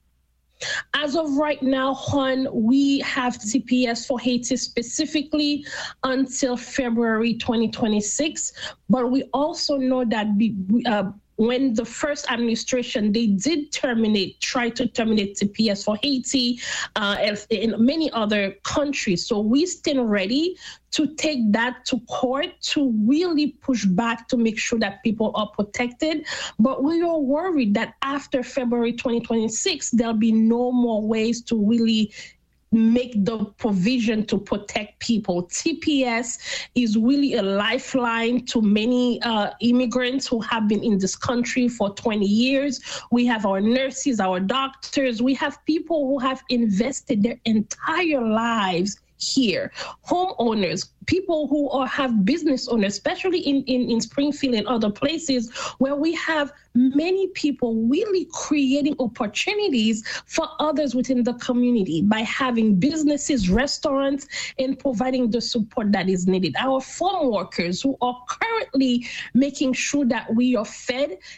As of right now, Juan, we have TPS for Haiti specifically until February 2026. But we also know that when the first administration, they did try to terminate TPS for Haiti and in many other countries. So we stand ready to take that to court to really push back to make sure that people are protected. But we are worried that after February 2026, there'll be no more ways to really make the provision to protect people. TPS is really a lifeline to many immigrants who have been in this country for 20 years. We have our nurses, our doctors. We have people who have invested their entire lives here, homeowners, people who have business owners, especially in Springfield and other places where we have many people really creating opportunities for others within the community by having businesses, restaurants, and providing the support that is needed. Our farm workers who are currently making sure that we are fed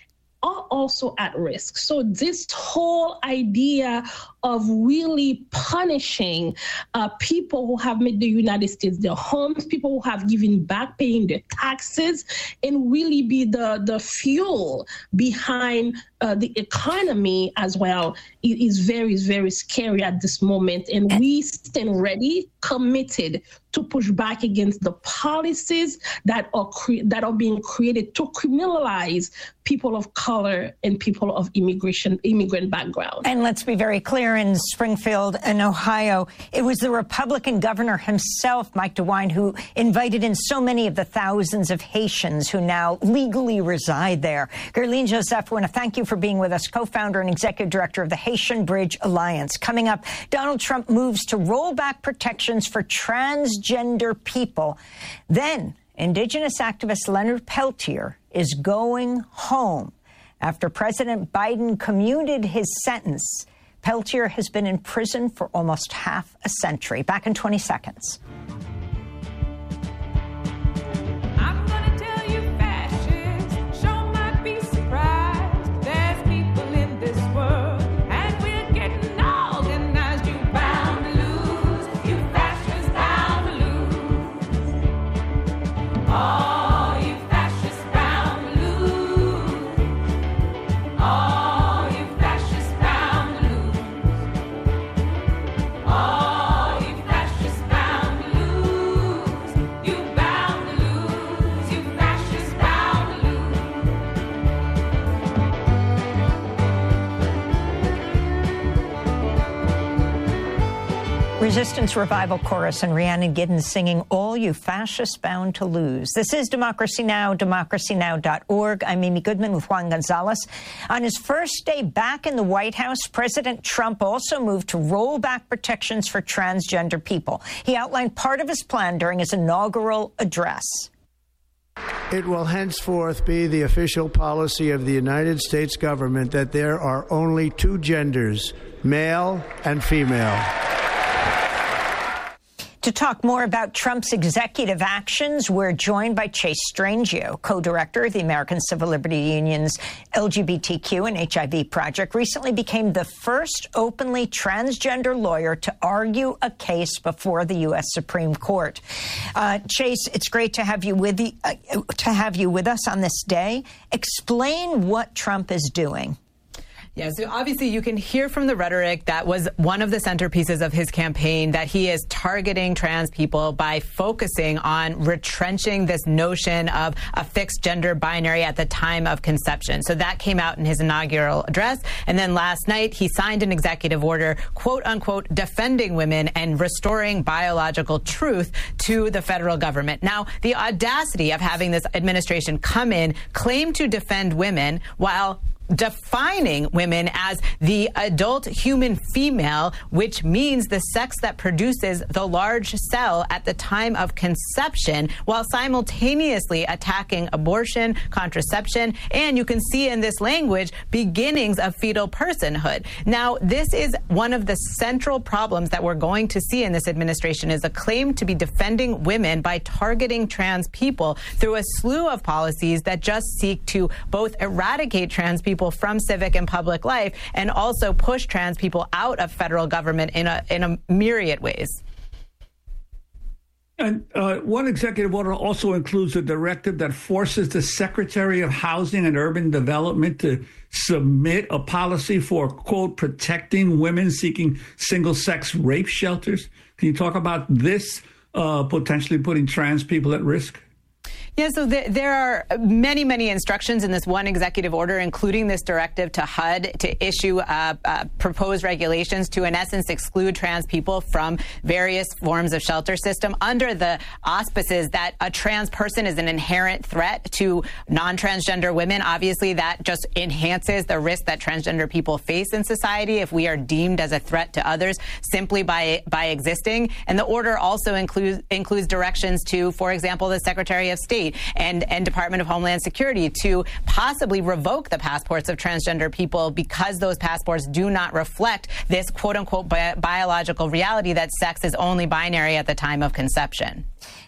are also at risk. So this whole idea of really punishing people who have made the United States their homes, people who have given back, paying their taxes, and really be the fuel behind the economy as well is very, very scary at this moment. And we stand ready, committed to push back against the policies that are being created to criminalize people of color and people of immigrant background. And let's be very clear, in Springfield and Ohio, it was the Republican governor himself, Mike DeWine, who invited in so many of the thousands of Haitians who now legally reside there. Guerline Joseph, I want to thank you for being with us, co-founder and executive director of the Haitian Bridge Alliance. Coming up, Donald Trump moves to roll back protections for transgender people. Then, Indigenous activist Leonard Peltier is going home. After President Biden commuted his sentence, Peltier has been in prison for almost half a century. Back in 20 seconds. Resistance Revival Chorus and Rhiannon Giddens singing All You Fascists Bound to Lose. This is Democracy Now!, democracynow.org. I'm Amy Goodman with Juan Gonzalez. On his first day back in the White House, President Trump also moved to roll back protections for transgender people. He outlined part of his plan during his inaugural address. It will henceforth be the official policy of the United States government that there are only two genders, male and female. To talk more about Trump's executive actions, we're joined by Chase Strangio, co-director of the American Civil Liberties Union's LGBTQ and HIV Project, recently became the first openly transgender lawyer to argue a case before the U.S. Supreme Court. Chase, it's great to have you with us on this day. Explain what Trump is doing. Yeah, so obviously you can hear from the rhetoric that was one of the centerpieces of his campaign, that he is targeting trans people by focusing on retrenching this notion of a fixed gender binary at the time of conception. So that came out in his inaugural address. And then last night, he signed an executive order, quote unquote, defending women and restoring biological truth to the federal government. Now, the audacity of having this administration come in, claim to defend women while defining women as the adult human female, which means the sex that produces the large cell at the time of conception, while simultaneously attacking abortion, contraception, and you can see in this language beginnings of fetal personhood. Now, this is one of the central problems that we're going to see in this administration, is a claim to be defending women by targeting trans people through a slew of policies that just seek to both eradicate trans people from civic and public life and also push trans people out of federal government in a myriad ways. And one executive order also includes a directive that forces the Secretary of Housing and Urban Development to submit a policy for, quote, protecting women seeking single-sex rape shelters. Can you talk about this potentially putting trans people at risk? Yeah, so there are many, many instructions in this one executive order, including this directive to HUD to issue proposed regulations to, in essence, exclude trans people from various forms of shelter system under the auspices that a trans person is an inherent threat to non-transgender women. Obviously, that just enhances the risk that transgender people face in society if we are deemed as a threat to others simply by existing. And the order also includes directions to, for example, the Secretary of State and Department of Homeland Security to possibly revoke the passports of transgender people because those passports do not reflect this quote unquote biological reality that sex is only binary at the time of conception.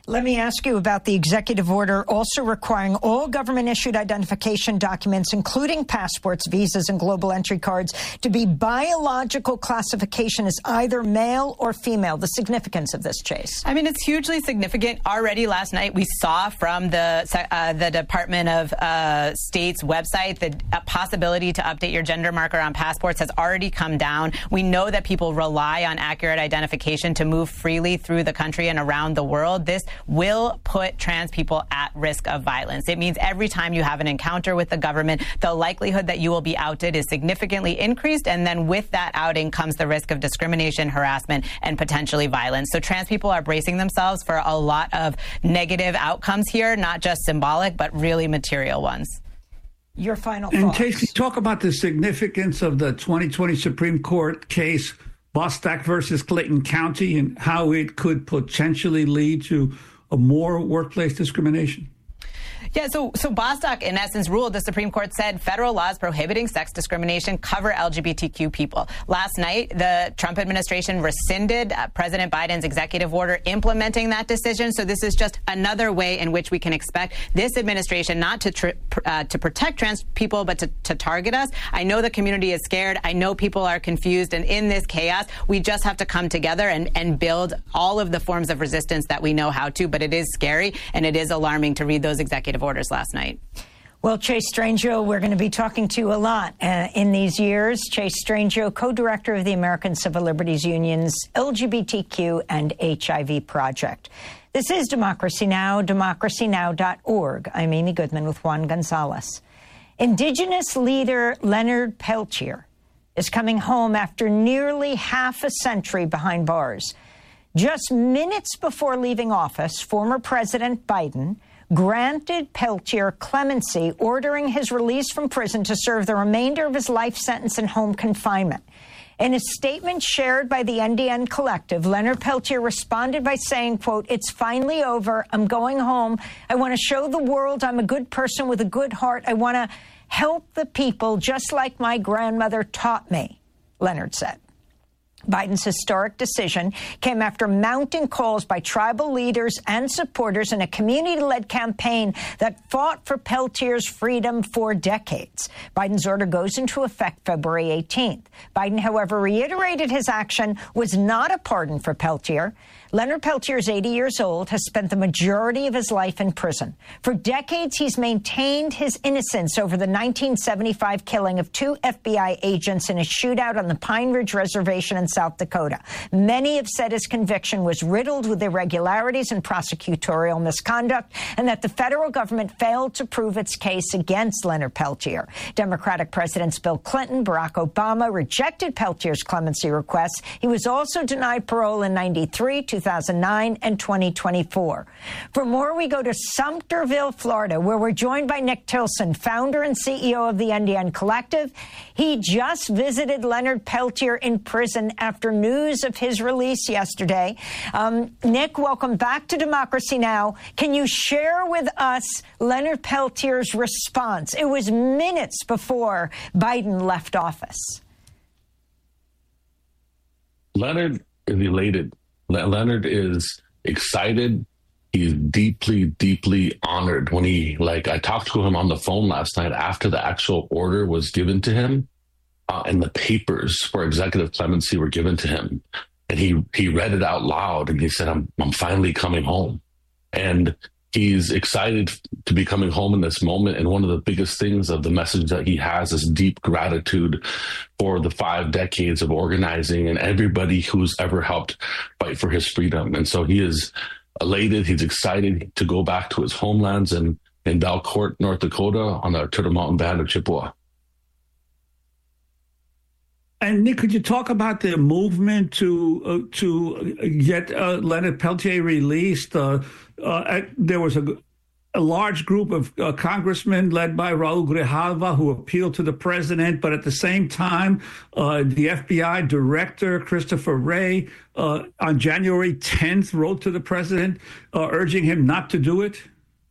Let me ask you about the executive order also requiring all government-issued identification documents, including passports, visas, and global entry cards, to be biological classification as either male or female. The significance of this, Chase? I mean, it's hugely significant. Already last night, we saw from the Department of State's website that a possibility to update your gender marker on passports has already come down. We know that people rely on accurate identification to move freely through the country and around the world. This will put trans people at risk of violence. It means every time you have an encounter with the government, the likelihood that you will be outed is significantly increased. And then with that outing comes the risk of discrimination, harassment, and potentially violence. So trans people are bracing themselves for a lot of negative outcomes here, not just symbolic, but really material ones. Your final thoughts. And Casey, talk about the significance of the 2020 Supreme Court case, Bostock versus Clayton County, and how it could potentially lead to a more workplace discrimination. Yeah, so Bostock, in essence, ruled, the Supreme Court said federal laws prohibiting sex discrimination cover LGBTQ people. Last night, the Trump administration rescinded President Biden's executive order implementing that decision. So this is just another way in which we can expect this administration not to protect trans people, but to target us. I know the community is scared. I know people are confused. And in this chaos, we just have to come together and build all of the forms of resistance that we know how to. But it is scary and it is alarming to read those executive orders last night. Well, Chase Strangio, we're going to be talking to you a lot in these years. Chase Strangio, co-director of the American Civil Liberties Union's LGBTQ and HIV Project. This is Democracy Now!, democracynow.org. I'm Amy Goodman with Juan Gonzalez. Indigenous leader Leonard Peltier is coming home after nearly half a century behind bars. Just minutes before leaving office, former President Biden granted Peltier clemency, ordering his release from prison to serve the remainder of his life sentence in home confinement. In a statement shared by the NDN Collective, Leonard Peltier responded by saying, quote, "It's finally over. I'm going home. I want to show the world I'm a good person with a good heart. I want to help the people just like my grandmother taught me," Leonard said. Biden's historic decision came after mounting calls by tribal leaders and supporters in a community-led campaign that fought for Peltier's freedom for decades. Biden's order goes into effect February 18th. Biden, however, reiterated his action was not a pardon for Peltier. Leonard Peltier is 80 years old, has spent the majority of his life in prison. For decades, he's maintained his innocence over the 1975 killing of 2 FBI agents in a shootout on the Pine Ridge Reservation in South Dakota. Many have said his conviction was riddled with irregularities and prosecutorial misconduct, and that the federal government failed to prove its case against Leonard Peltier. Democratic Presidents Bill Clinton, Barack Obama rejected Peltier's clemency requests. He was also denied parole in 93, 2009, and 2024. For more, we go to Sumterville, Florida, where we're joined by Nick Tilson, founder and CEO of the NDN Collective. He just visited Leonard Peltier in prison after news of his release yesterday. Nick, welcome back to Democracy Now! Can you share with us Leonard Peltier's response? It was minutes before Biden left office. Leonard is elated. Leonard is excited. He's deeply, deeply honored. When I talked to him on the phone last night after the actual order was given to him, and the papers for executive clemency were given to him, and he read it out loud, and he said, I'm finally coming home. And he's excited to be coming home in this moment. And one of the biggest things of the message that he has is deep gratitude for the 5 decades of organizing and everybody who's ever helped fight for his freedom. And so he is elated. He's excited to go back to his homelands in Valcourt, North Dakota, on the Turtle Mountain Band of Chippewa. And Nick, could you talk about the movement to get Leonard Peltier released? There was a large group of congressmen led by Raul Grijalva who appealed to the president, but at the same time, the FBI director, Christopher Wray, on January 10th, wrote to the president urging him not to do it.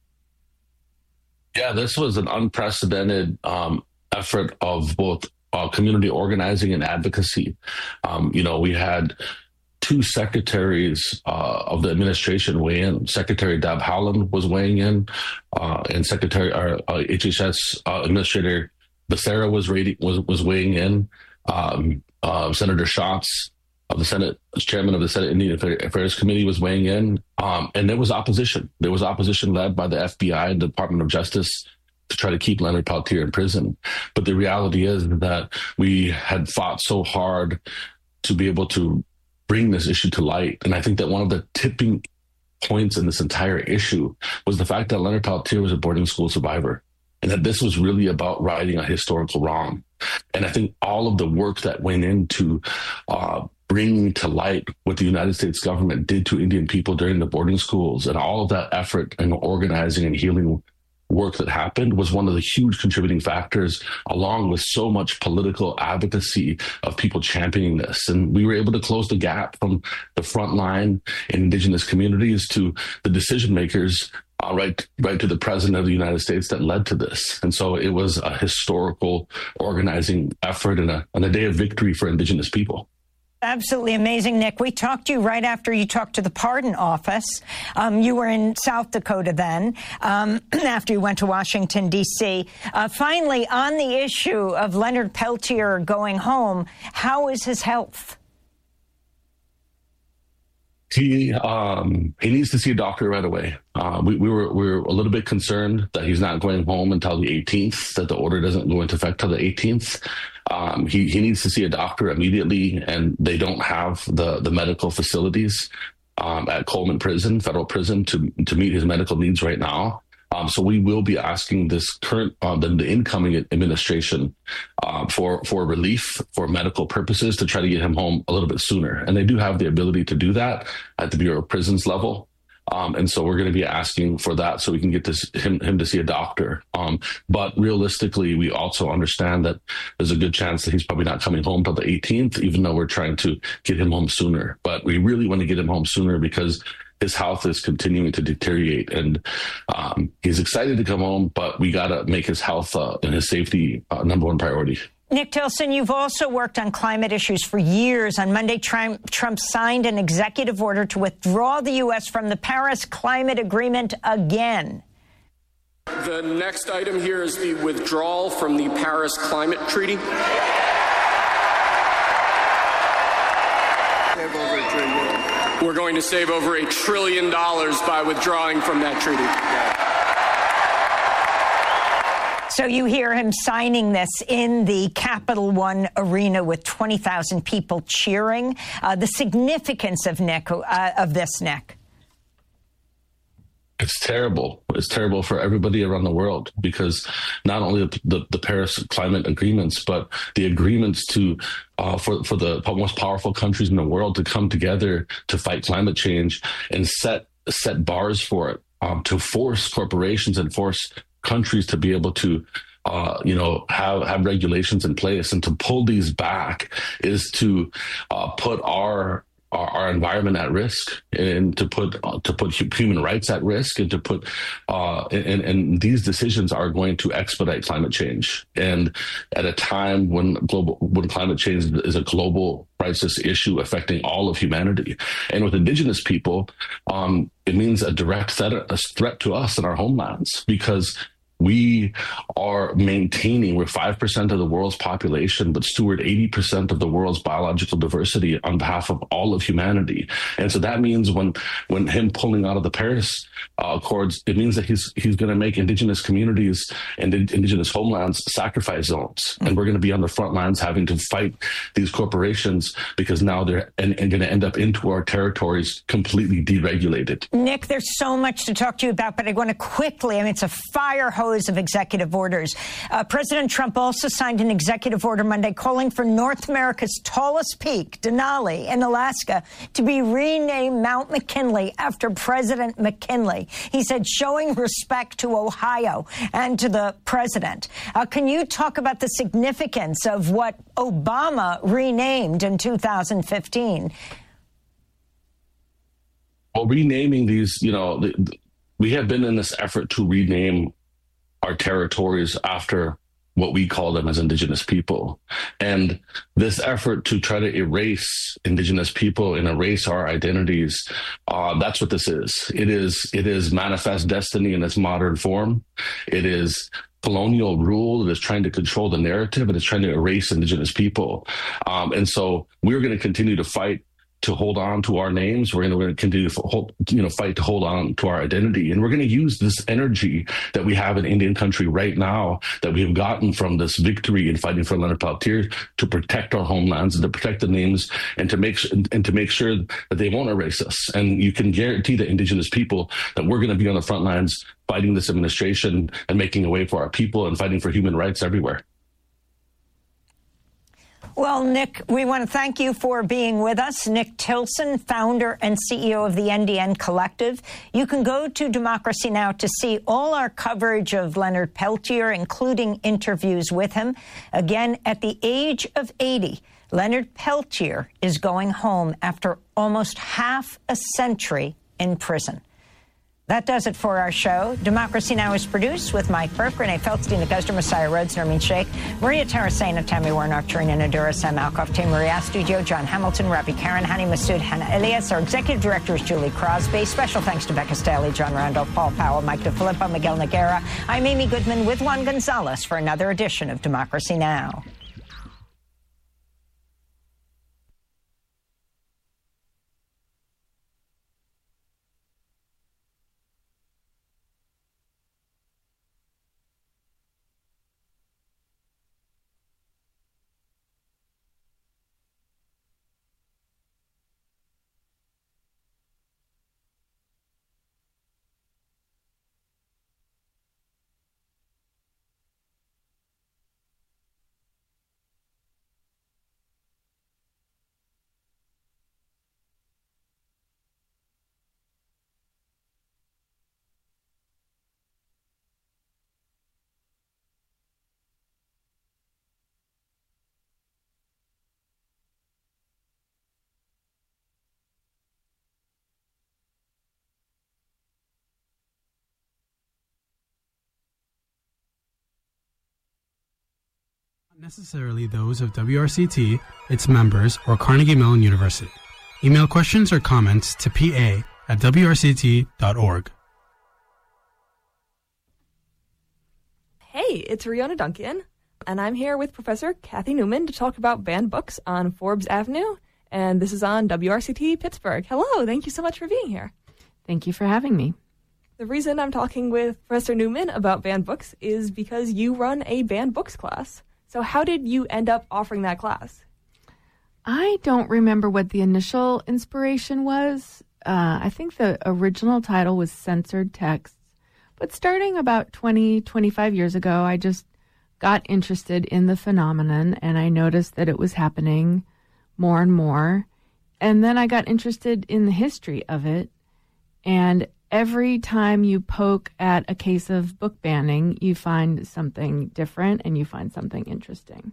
Yeah, this was an unprecedented effort of both community organizing and advocacy. We had two secretaries of the administration weigh in. Secretary Deb Haaland was weighing in, and HHS Administrator Becerra was weighing in. Senator Schatz, of the Senate, chairman of the Senate Indian Affairs Committee, was weighing in, and there was opposition. There was opposition led by the FBI and the Department of Justice to try to keep Leonard Peltier in prison. But the reality is that we had fought so hard to be able to bring this issue to light. And I think that one of the tipping points in this entire issue was the fact that Leonard Peltier was a boarding school survivor, and that this was really about righting a historical wrong. And I think all of the work that went into bringing to light what the United States government did to Indian people during the boarding schools, and all of that effort and organizing and healing work that happened, was one of the huge contributing factors, along with so much political advocacy of people championing this. And we were able to close the gap from the front line in Indigenous communities to the decision makers, right to the President of the United States, that led to this. And so it was a historical organizing effort and a day of victory for Indigenous people. Absolutely amazing, Nick. We talked to you right after you talked to the Pardon Office. You were in South Dakota then, after you went to Washington, D.C. Finally, on the issue of Leonard Peltier going home, how is his health? He needs to see a doctor right away. We were a little bit concerned that he's not going home until the 18th, that the order doesn't go into effect till the 18th. He needs to see a doctor immediately, and they don't have the medical facilities at Coleman Prison, federal prison, to meet his medical needs right now. So we will be asking this current, the incoming administration for relief for medical purposes to try to get him home a little bit sooner. And they do have the ability to do that at the Bureau of Prisons level. And so we're going to be asking for that so we can get him to see a doctor. But realistically, we also understand that there's a good chance that he's probably not coming home till the 18th, even though we're trying to get him home sooner. But we really want to get him home sooner because his health is continuing to deteriorate, and he's excited to come home, but we got to make his health and his safety number one priority. Nick Tilson, you've also worked on climate issues for years. On Monday, Trump signed an executive order to withdraw the U.S. from the Paris Climate Agreement again. The next item here is the withdrawal from the Paris Climate Treaty. We're going to save over $1 trillion by withdrawing from that treaty. So you hear him signing this in the Capital One Arena with 20,000 people cheering. The significance of this, Nick. It's terrible. It's terrible for everybody around the world, because not only the Paris climate agreements, but the agreements to for the most powerful countries in the world to come together to fight climate change and set bars for it, to force corporations and force countries to be able to have regulations in place, and to pull these back is to put our environment at risk, and to put human rights at risk, and to put and these decisions are going to expedite climate change. And at a time when climate change is a global crisis issue affecting all of humanity, and with Indigenous people, it means a direct threat to us and our homelands, because we are we're 5% of the world's population, but steward 80% of the world's biological diversity on behalf of all of humanity. And so that means when him pulling out of the Paris Accords, it means that he's going to make Indigenous communities and Indigenous homelands sacrifice zones. And we're going to be on the front lines having to fight these corporations, because now they're going to end up into our territories completely deregulated. Nick, there's so much to talk to you about, but I want to quickly, it's a fire hose of executive orders. President Trump also signed an executive order Monday calling for North America's tallest peak, Denali in Alaska, to be renamed Mount McKinley after President McKinley. He said, showing respect to Ohio and to the president. Can you talk about the significance of what Obama renamed in 2015? Well, renaming these, we have been in this effort to rename our territories after what we call them as indigenous people. And this effort to try to erase indigenous people and erase our identities, that's what this is. It is manifest destiny in its modern form. It is colonial rule that is trying to control the narrative and is trying to erase indigenous people. And so we're going to continue to fight to hold on to our names. We're going to continue to fight to hold on to our identity. And we're going to use this energy that we have in Indian country right now, that we have gotten from this victory in fighting for Leonard Peltier, to protect our homelands and to protect the names and to make sure that they won't erase us. And you can guarantee the indigenous people that we're going to be on the front lines fighting this administration and making a way for our people and fighting for human rights everywhere. Well, Nick, we want to thank you for being with us. Nick Tilson, founder and CEO of the NDN Collective. You can go to Democracy Now! To see all our coverage of Leonard Peltier, including interviews with him. Again, at the age of 80, Leonard Peltier is going home after almost half a century in prison. That does it for our show. Democracy Now! Is produced with Mike Burke, Renee Feldstein, Augusta Messiah Rhodes, Nermeen Sheikh, Maria Tarasena, Tammy Warnock, Tarina Nadura, Sam Alcoff, Maria Studio, John Hamilton, Ravi Karen, Hani Masood, Hannah Elias. Our executive director is Julie Crosby. Special thanks to Becca Staley, John Randolph, Paul Powell, Mike DeFilippo, Miguel Noguera. I'm Amy Goodman with Juan Gonzalez for another edition of Democracy Now! Necessarily those of WRCT, its members, or Carnegie Mellon University. Email questions or comments to pa@wrct.org. Hey, it's Rihanna Duncan, and I'm here with Professor Kathy Newman to talk about banned books on Forbes Avenue, and this is on WRCT Pittsburgh. Hello, thank you so much for being here. Thank you for having me. The reason I'm talking with Professor Newman about banned books is because you run a banned books class. So how did you end up offering that class? I don't remember what the initial inspiration was. I think the original title was Censored Texts. But starting about 25 years ago, I just got interested in the phenomenon, and I noticed that it was happening more and more. And then I got interested in the history of it. And every time you poke at a case of book banning, you find something different and you find something interesting.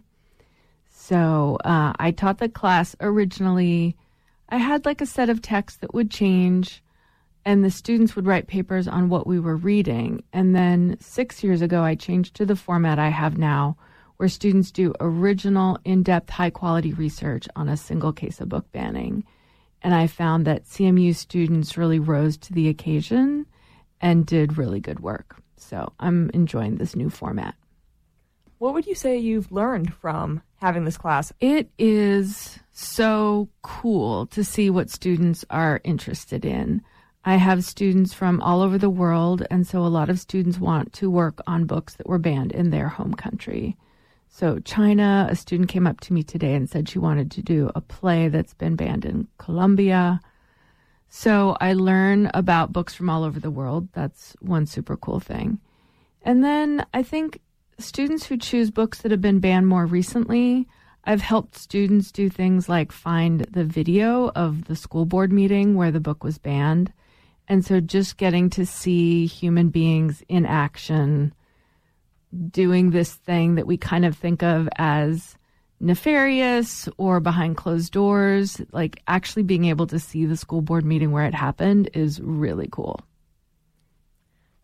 So I taught the class originally. I had like a set of texts that would change, and the students would write papers on what we were reading. And then 6 years ago, I changed to the format I have now, where students do original, in-depth, high-quality research on a single case of book banning. And I found that CMU students really rose to the occasion and did really good work. So I'm enjoying this new format. What would you say you've learned from having this class? It is so cool to see what students are interested in. I have students from all over the world, and so a lot of students want to work on books that were banned in their home country. So China, a student came up to me today and said she wanted to do a play that's been banned in Colombia. So I learn about books from all over the world. That's one super cool thing. And then I think students who choose books that have been banned more recently, I've helped students do things like find the video of the school board meeting where the book was banned. And so just getting to see human beings in action doing this thing that we kind of think of as nefarious or behind closed doors, like actually being able to see the school board meeting where it happened is really cool.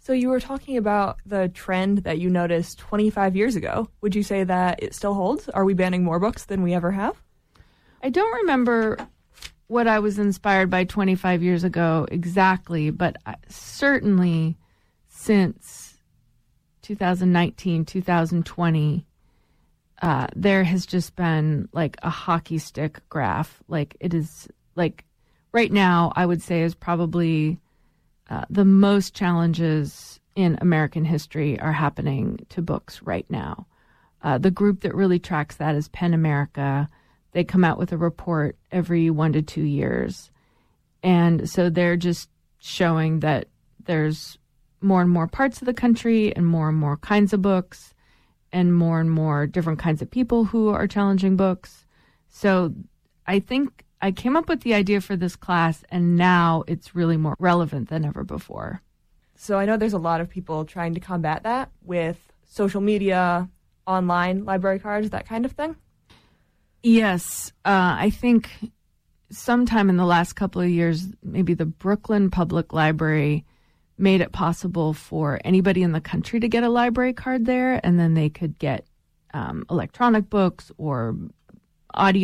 So you were talking about the trend that you noticed 25 years ago. Would you say that it still holds? Are we banning more books than we ever have? I don't remember what I was inspired by 25 years ago exactly, but certainly since 2019, 2020, there has just been like a hockey stick graph. Like it is like right now, I would say is probably the most challenges in American history are happening to books right now. The group that really tracks that is PEN America. They come out with a report every 1 to 2 years. And so they're just showing that there's more and more parts of the country and more kinds of books and more different kinds of people who are challenging books. So I think I came up with the idea for this class, and now it's really more relevant than ever before. So I know there's a lot of people trying to combat that with social media, online library cards, that kind of thing. Yes, I think sometime in the last couple of years, maybe the Brooklyn Public Library made it possible for anybody in the country to get a library card there, and then they could get electronic books or audio